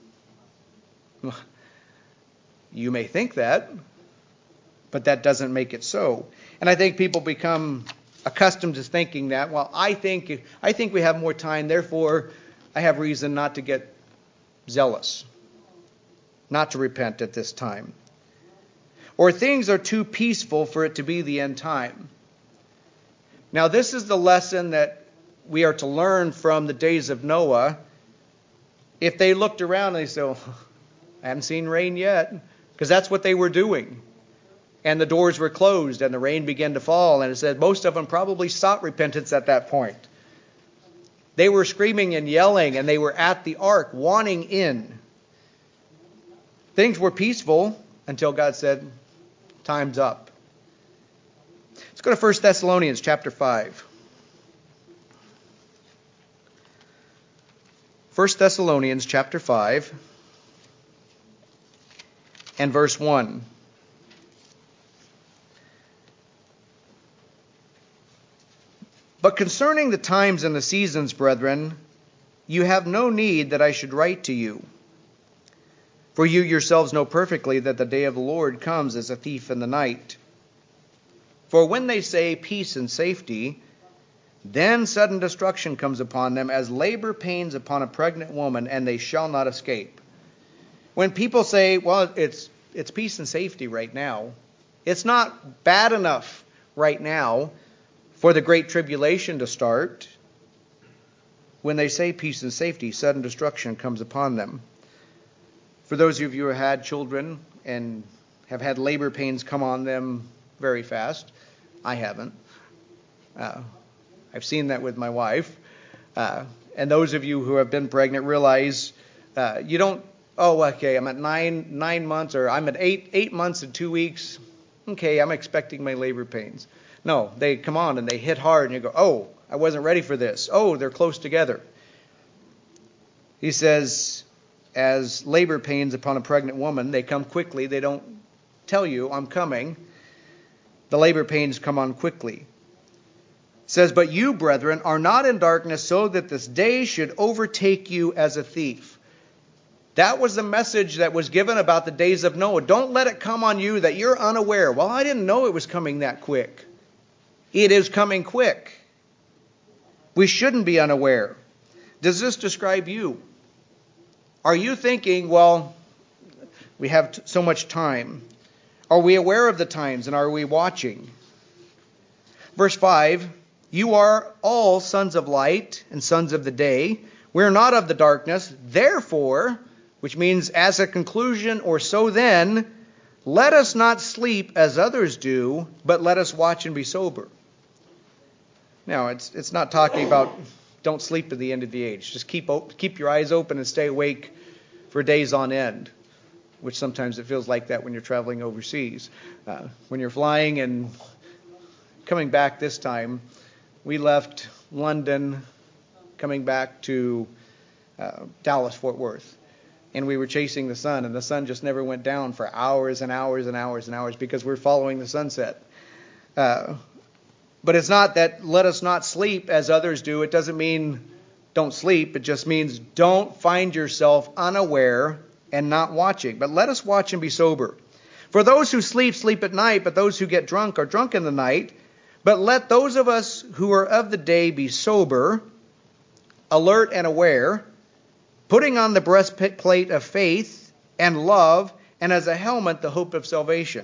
Speaker 1: You may think that, but that doesn't make it so. And I think people become accustomed to thinking that, well, I think I think we have more time, therefore I have reason not to get zealous, not to repent at this time. Or things are too peaceful for it to be the end time. Now, this is the lesson that we are to learn from the days of Noah. If they looked around and they said, oh, I haven't seen rain yet, because that's what they were doing. And the doors were closed and the rain began to fall. And it said most of them probably sought repentance at that point. They were screaming and yelling, and they were at the ark wanting in. Things were peaceful until God said, time's up. Let's go to First Thessalonians chapter five. First Thessalonians chapter five and verse one. But concerning the times and the seasons, brethren, you have no need that I should write to you. For you yourselves know perfectly that the day of the Lord comes as a thief in the night. For when they say peace and safety, then sudden destruction comes upon them as labor pains upon a pregnant woman, and they shall not escape. When people say, well, it's it's peace and safety right now, it's not bad enough right now for the great tribulation to start. When they say peace and safety, sudden destruction comes upon them. For those of you who have had children and have had labor pains come on them very fast, I haven't. Uh, I've seen that with my wife. Uh, and those of you who have been pregnant realize uh, you don't, oh, okay, I'm at nine nine months, or I'm at eight eight months and two weeks. Okay, I'm expecting my labor pains. No, they come on and they hit hard, and you go, oh, I wasn't ready for this. Oh, they're close together. He says, as labor pains upon a pregnant woman, they come quickly. They don't tell you, I'm coming. The labor pains come on quickly. It says, but you, brethren, are not in darkness, so that this day should overtake you as a thief. That was the message that was given about the days of Noah. Don't let it come on you that you're unaware. Well, I didn't know it was coming that quick. It is coming quick. We shouldn't be unaware. Does this describe you? Are you thinking, well, we have t- so much time? Are we aware of the times, and are we watching? Verse five, you are all sons of light and sons of the day. We are not of the darkness. Therefore, which means as a conclusion, or so then, Let us not sleep as others do, but let us watch and be sober. Now, it's it's not talking about don't sleep at the end of the age. Just keep op- keep your eyes open and stay awake for days on end, which sometimes it feels like that when you're traveling overseas. Uh, when you're flying and coming back this time, we left London coming back to uh, Dallas, Fort Worth. And we were chasing the sun, and the sun just never went down for hours and hours and hours and hours because we're following the sunset. Uh, but it's not that let us not sleep as others do. It doesn't mean don't sleep. It just means don't find yourself unaware and not watching. But let us watch and be sober. For those who sleep, sleep at night, but those who get drunk are drunk in the night. But let those of us who are of the day be sober, alert and aware, putting on the breastplate of faith and love, and as a helmet, the hope of salvation.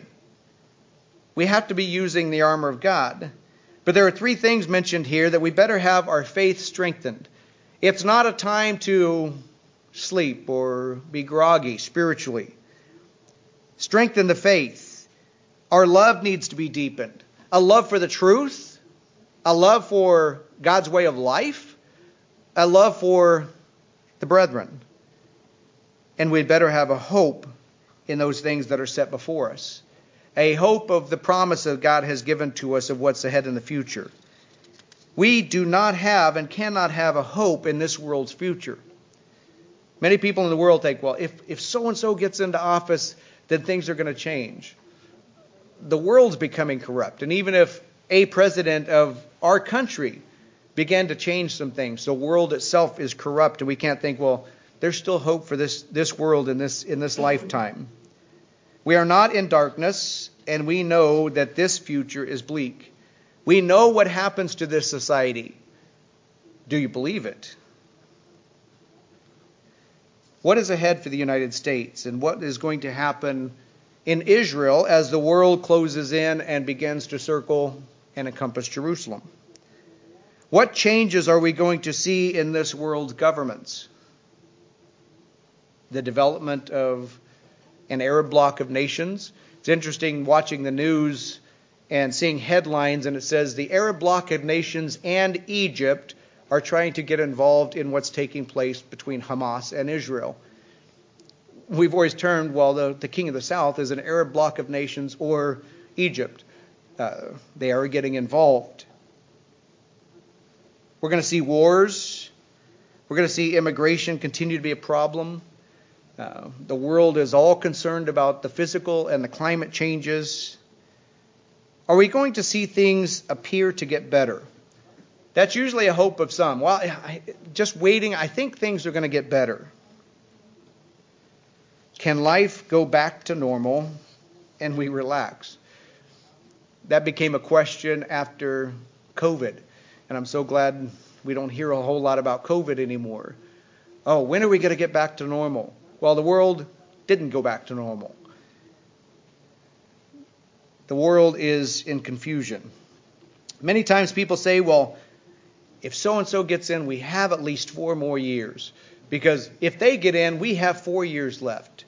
Speaker 1: We have to be using the armor of God. But there are three things mentioned here that we better have our faith strengthened. It's not a time to sleep or be groggy spiritually. Strengthen the faith. Our love needs to be deepened. A love for the truth, a love for God's way of life, a love for the brethren. And we'd better have a hope in those things that are set before us. A hope of the promise that God has given to us of what's ahead in the future. We do not have and cannot have a hope in this world's future. Many people in the world think, well, if, if so-and-so gets into office, then things are going to change. The world's becoming corrupt. And even if a president of our country began to change some things, the world itself is corrupt, and we can't think, well, there's still hope for this, this world in this, in this lifetime. We are not in darkness, and we know that this future is bleak. We know what happens to this society. Do you believe it? What is ahead for the United States, and what is going to happen in Israel as the world closes in and begins to circle and encompass Jerusalem? What changes are we going to see in this world's governments? The development of an Arab bloc of nations. It's interesting watching the news and seeing headlines, and it says the Arab bloc of nations and Egypt are trying to get involved in what's taking place between Hamas and Israel. We've always termed, well, the, the king of the south is an Arab bloc of nations or Egypt. Uh, they are getting involved. We're going to see wars. We're going to see immigration continue to be a problem. Uh, the world is all concerned about the physical and the climate changes. Are we going to see things appear to get better? That's usually a hope of some. Well, I, just waiting, I think things are going to get better. Can life go back to normal and we relax? That became a question after COVID. And I'm so glad we don't hear a whole lot about COVID anymore. Oh, when are we going to get back to normal? Well, the world didn't go back to normal. The world is in confusion. Many times people say, well, if so-and-so gets in, we have at least four more years. Because if they get in, we have four years left.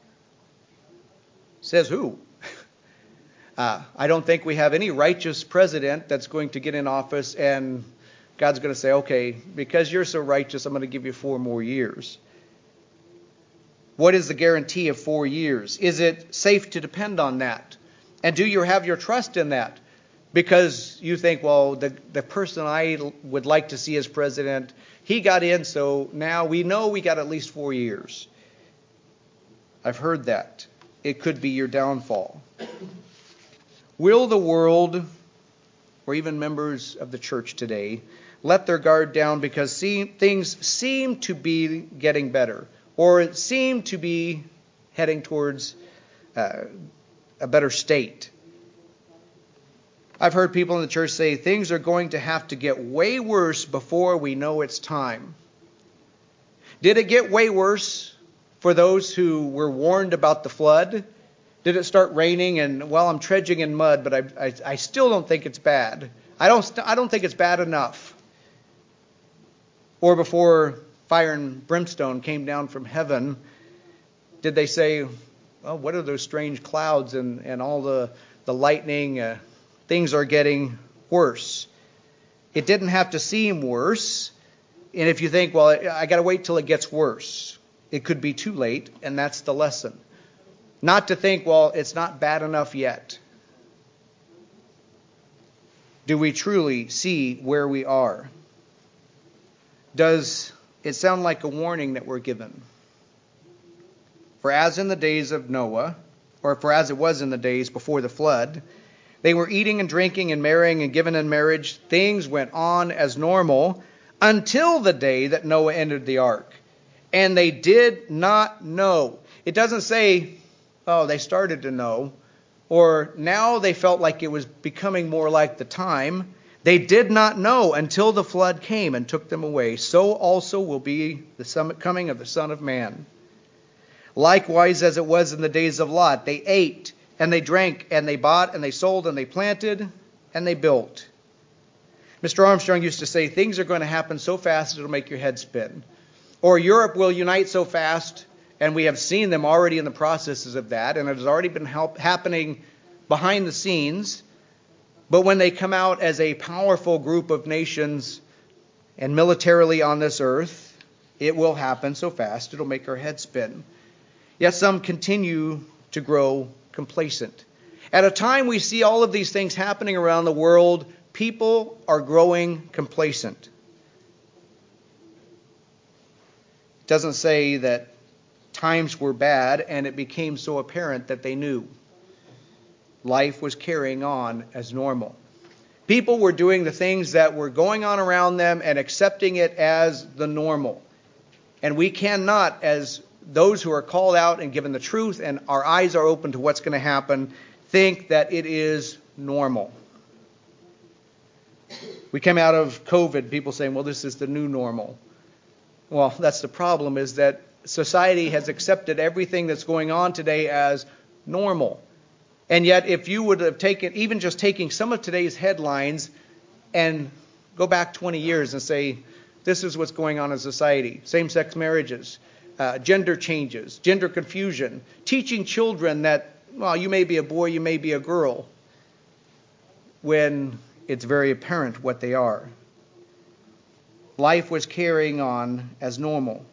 Speaker 1: Says who? uh, I don't think we have any righteous president that's going to get in office and God's going to say, okay, because you're so righteous, I'm going to give you four more years. What is the guarantee of four years? Is it safe to depend on that? And do you have your trust in that? Because you think, well, the, the person I would like to see as president, he got in, so now we know we got at least four years. I've heard that. It could be your downfall. Will the world, or even members of the church today, let their guard down because see, things seem to be getting better, or seem to be heading towards uh, a better state? I've heard people in the church say things are going to have to get way worse before we know it's time. Did it get way worse for those who were warned about the flood? Did it start raining and, well, I'm trudging in mud, but I, I, I still don't think it's bad. I don't, I don't think it's bad enough. Or before fire and brimstone came down from heaven, did they say, well, what are those strange clouds and, and all the, the lightning? Uh, things are getting worse. It didn't have to seem worse. And if you think, well, I got to wait till it gets worse, it could be too late, and that's the lesson. Not to think, well, it's not bad enough yet. Do we truly see where we are? Does it sound like a warning that we're given? For as in the days of Noah, or for as it was in the days before the flood, they were eating and drinking and marrying and given in marriage. Things went on as normal until the day that Noah entered the ark. And they did not know. It doesn't say, oh, they started to know, or now they felt like it was becoming more like the time. They did not know until the flood came and took them away. So also will be the coming of the Son of Man. Likewise, as it was in the days of Lot, they ate and they drank and they bought and they sold and they planted and they built. Mister Armstrong used to say, things are going to happen so fast it'll make your head spin. Or Europe will unite so fast, and we have seen them already in the processes of that, and it has already been help, happening behind the scenes. But when they come out as a powerful group of nations and militarily on this earth, it will happen so fast it'll make our head spin. Yet some continue to grow complacent. At a time we see all of these things happening around the world, people are growing complacent. It doesn't say that times were bad and it became so apparent that they knew. Life was carrying on as normal. People were doing the things that were going on around them and accepting it as the normal. And we cannot, as those who are called out and given the truth and our eyes are open to what's going to happen, think that it is normal. We came out of COVID, people saying, well, this is the new normal. Well, that's the problem, is that society has accepted everything that's going on today as normal. And yet, if you would have taken, even just taking some of today's headlines and go back twenty years and say, this is what's going on in society, same-sex marriages, uh, gender changes, gender confusion, teaching children that, well, you may be a boy, you may be a girl, when it's very apparent what they are. Life was carrying on as normal.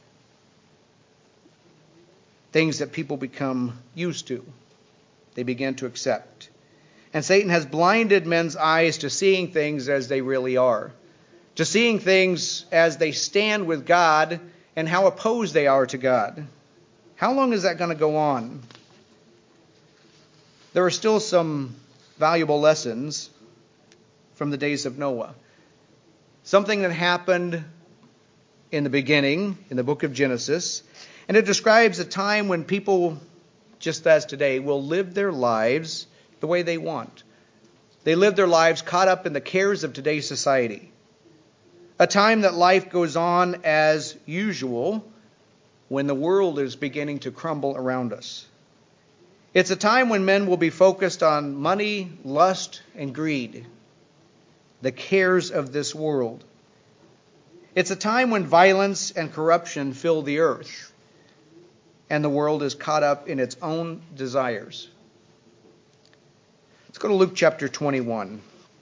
Speaker 1: Things that people become used to, they begin to accept. And Satan has blinded men's eyes to seeing things as they really are, to seeing things as they stand with God and how opposed they are to God. How long is that going to go on? There are still some valuable lessons from the days of Noah. Something that happened in the beginning, in the book of Genesis, and it describes a time when people, just as today, will live their lives the way they want. They live their lives caught up in the cares of today's society. A time that life goes on as usual when the world is beginning to crumble around us. It's a time when men will be focused on money, lust, and greed, the cares of this world. It's a time when violence and corruption fill the earth, and the world is caught up in its own desires. Let's go to Luke chapter twenty-one.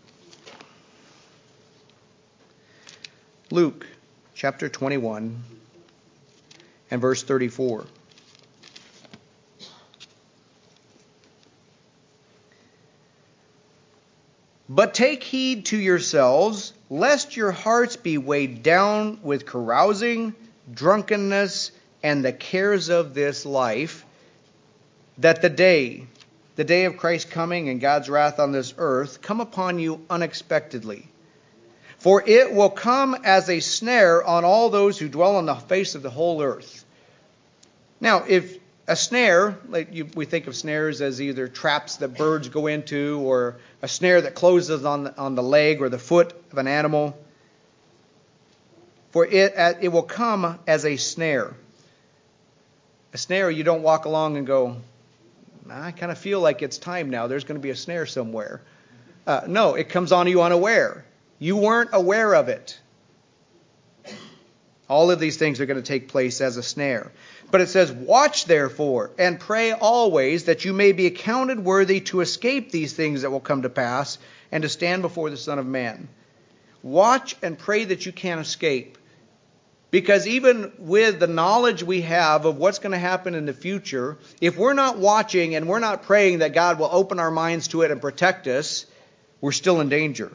Speaker 1: Luke chapter twenty-one and verse thirty-four. But take heed to yourselves, lest your hearts be weighed down with carousing, drunkenness, and the cares of this life, that the day, the day of Christ's coming and God's wrath on this earth, come upon you unexpectedly. For it will come as a snare on all those who dwell on the face of the whole earth. Now, if a snare, like you, we think of snares as either traps that birds go into, or a snare that closes on the, on the leg or the foot of an animal. For it, it will come as a snare. A snare, you don't walk along and go, I kind of feel like it's time now. There's going to be a snare somewhere. Uh, no, it comes on you unaware. You weren't aware of it. All of these things are going to take place as a snare. But it says, watch therefore, and pray always, that you may be accounted worthy to escape these things that will come to pass, and to stand before the Son of Man. Watch and pray that you can escape. Because even with the knowledge we have of what's going to happen in the future, if we're not watching and we're not praying that God will open our minds to it and protect us, we're still in danger.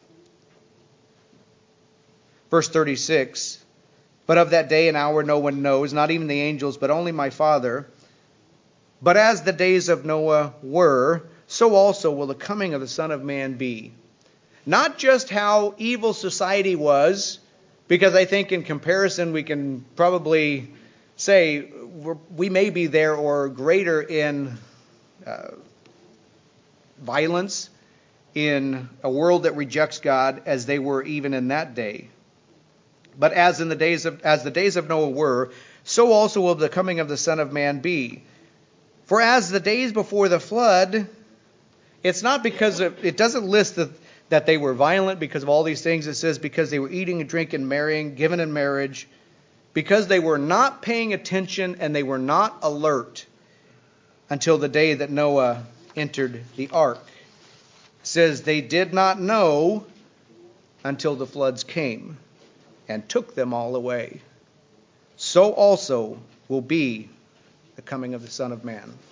Speaker 1: Verse thirty-six, but of that day and hour no one knows, not even the angels, but only my Father. But as the days of Noah were, so also will the coming of the Son of Man be. Not just how evil society was, because I think in comparison we can probably say we're, we may be there or greater in uh, violence, in a world that rejects God, as they were even in that day. But as in the days of as the days of Noah were, so also will the coming of the Son of Man be. For as the days before the flood, it's not because of, it doesn't list the, that they were violent because of all these things. It says because they were eating and drinking, marrying, given in marriage, because they were not paying attention and they were not alert until the day that Noah entered the ark. It says they did not know until the floods came and took them all away. So also will be the coming of the Son of Man.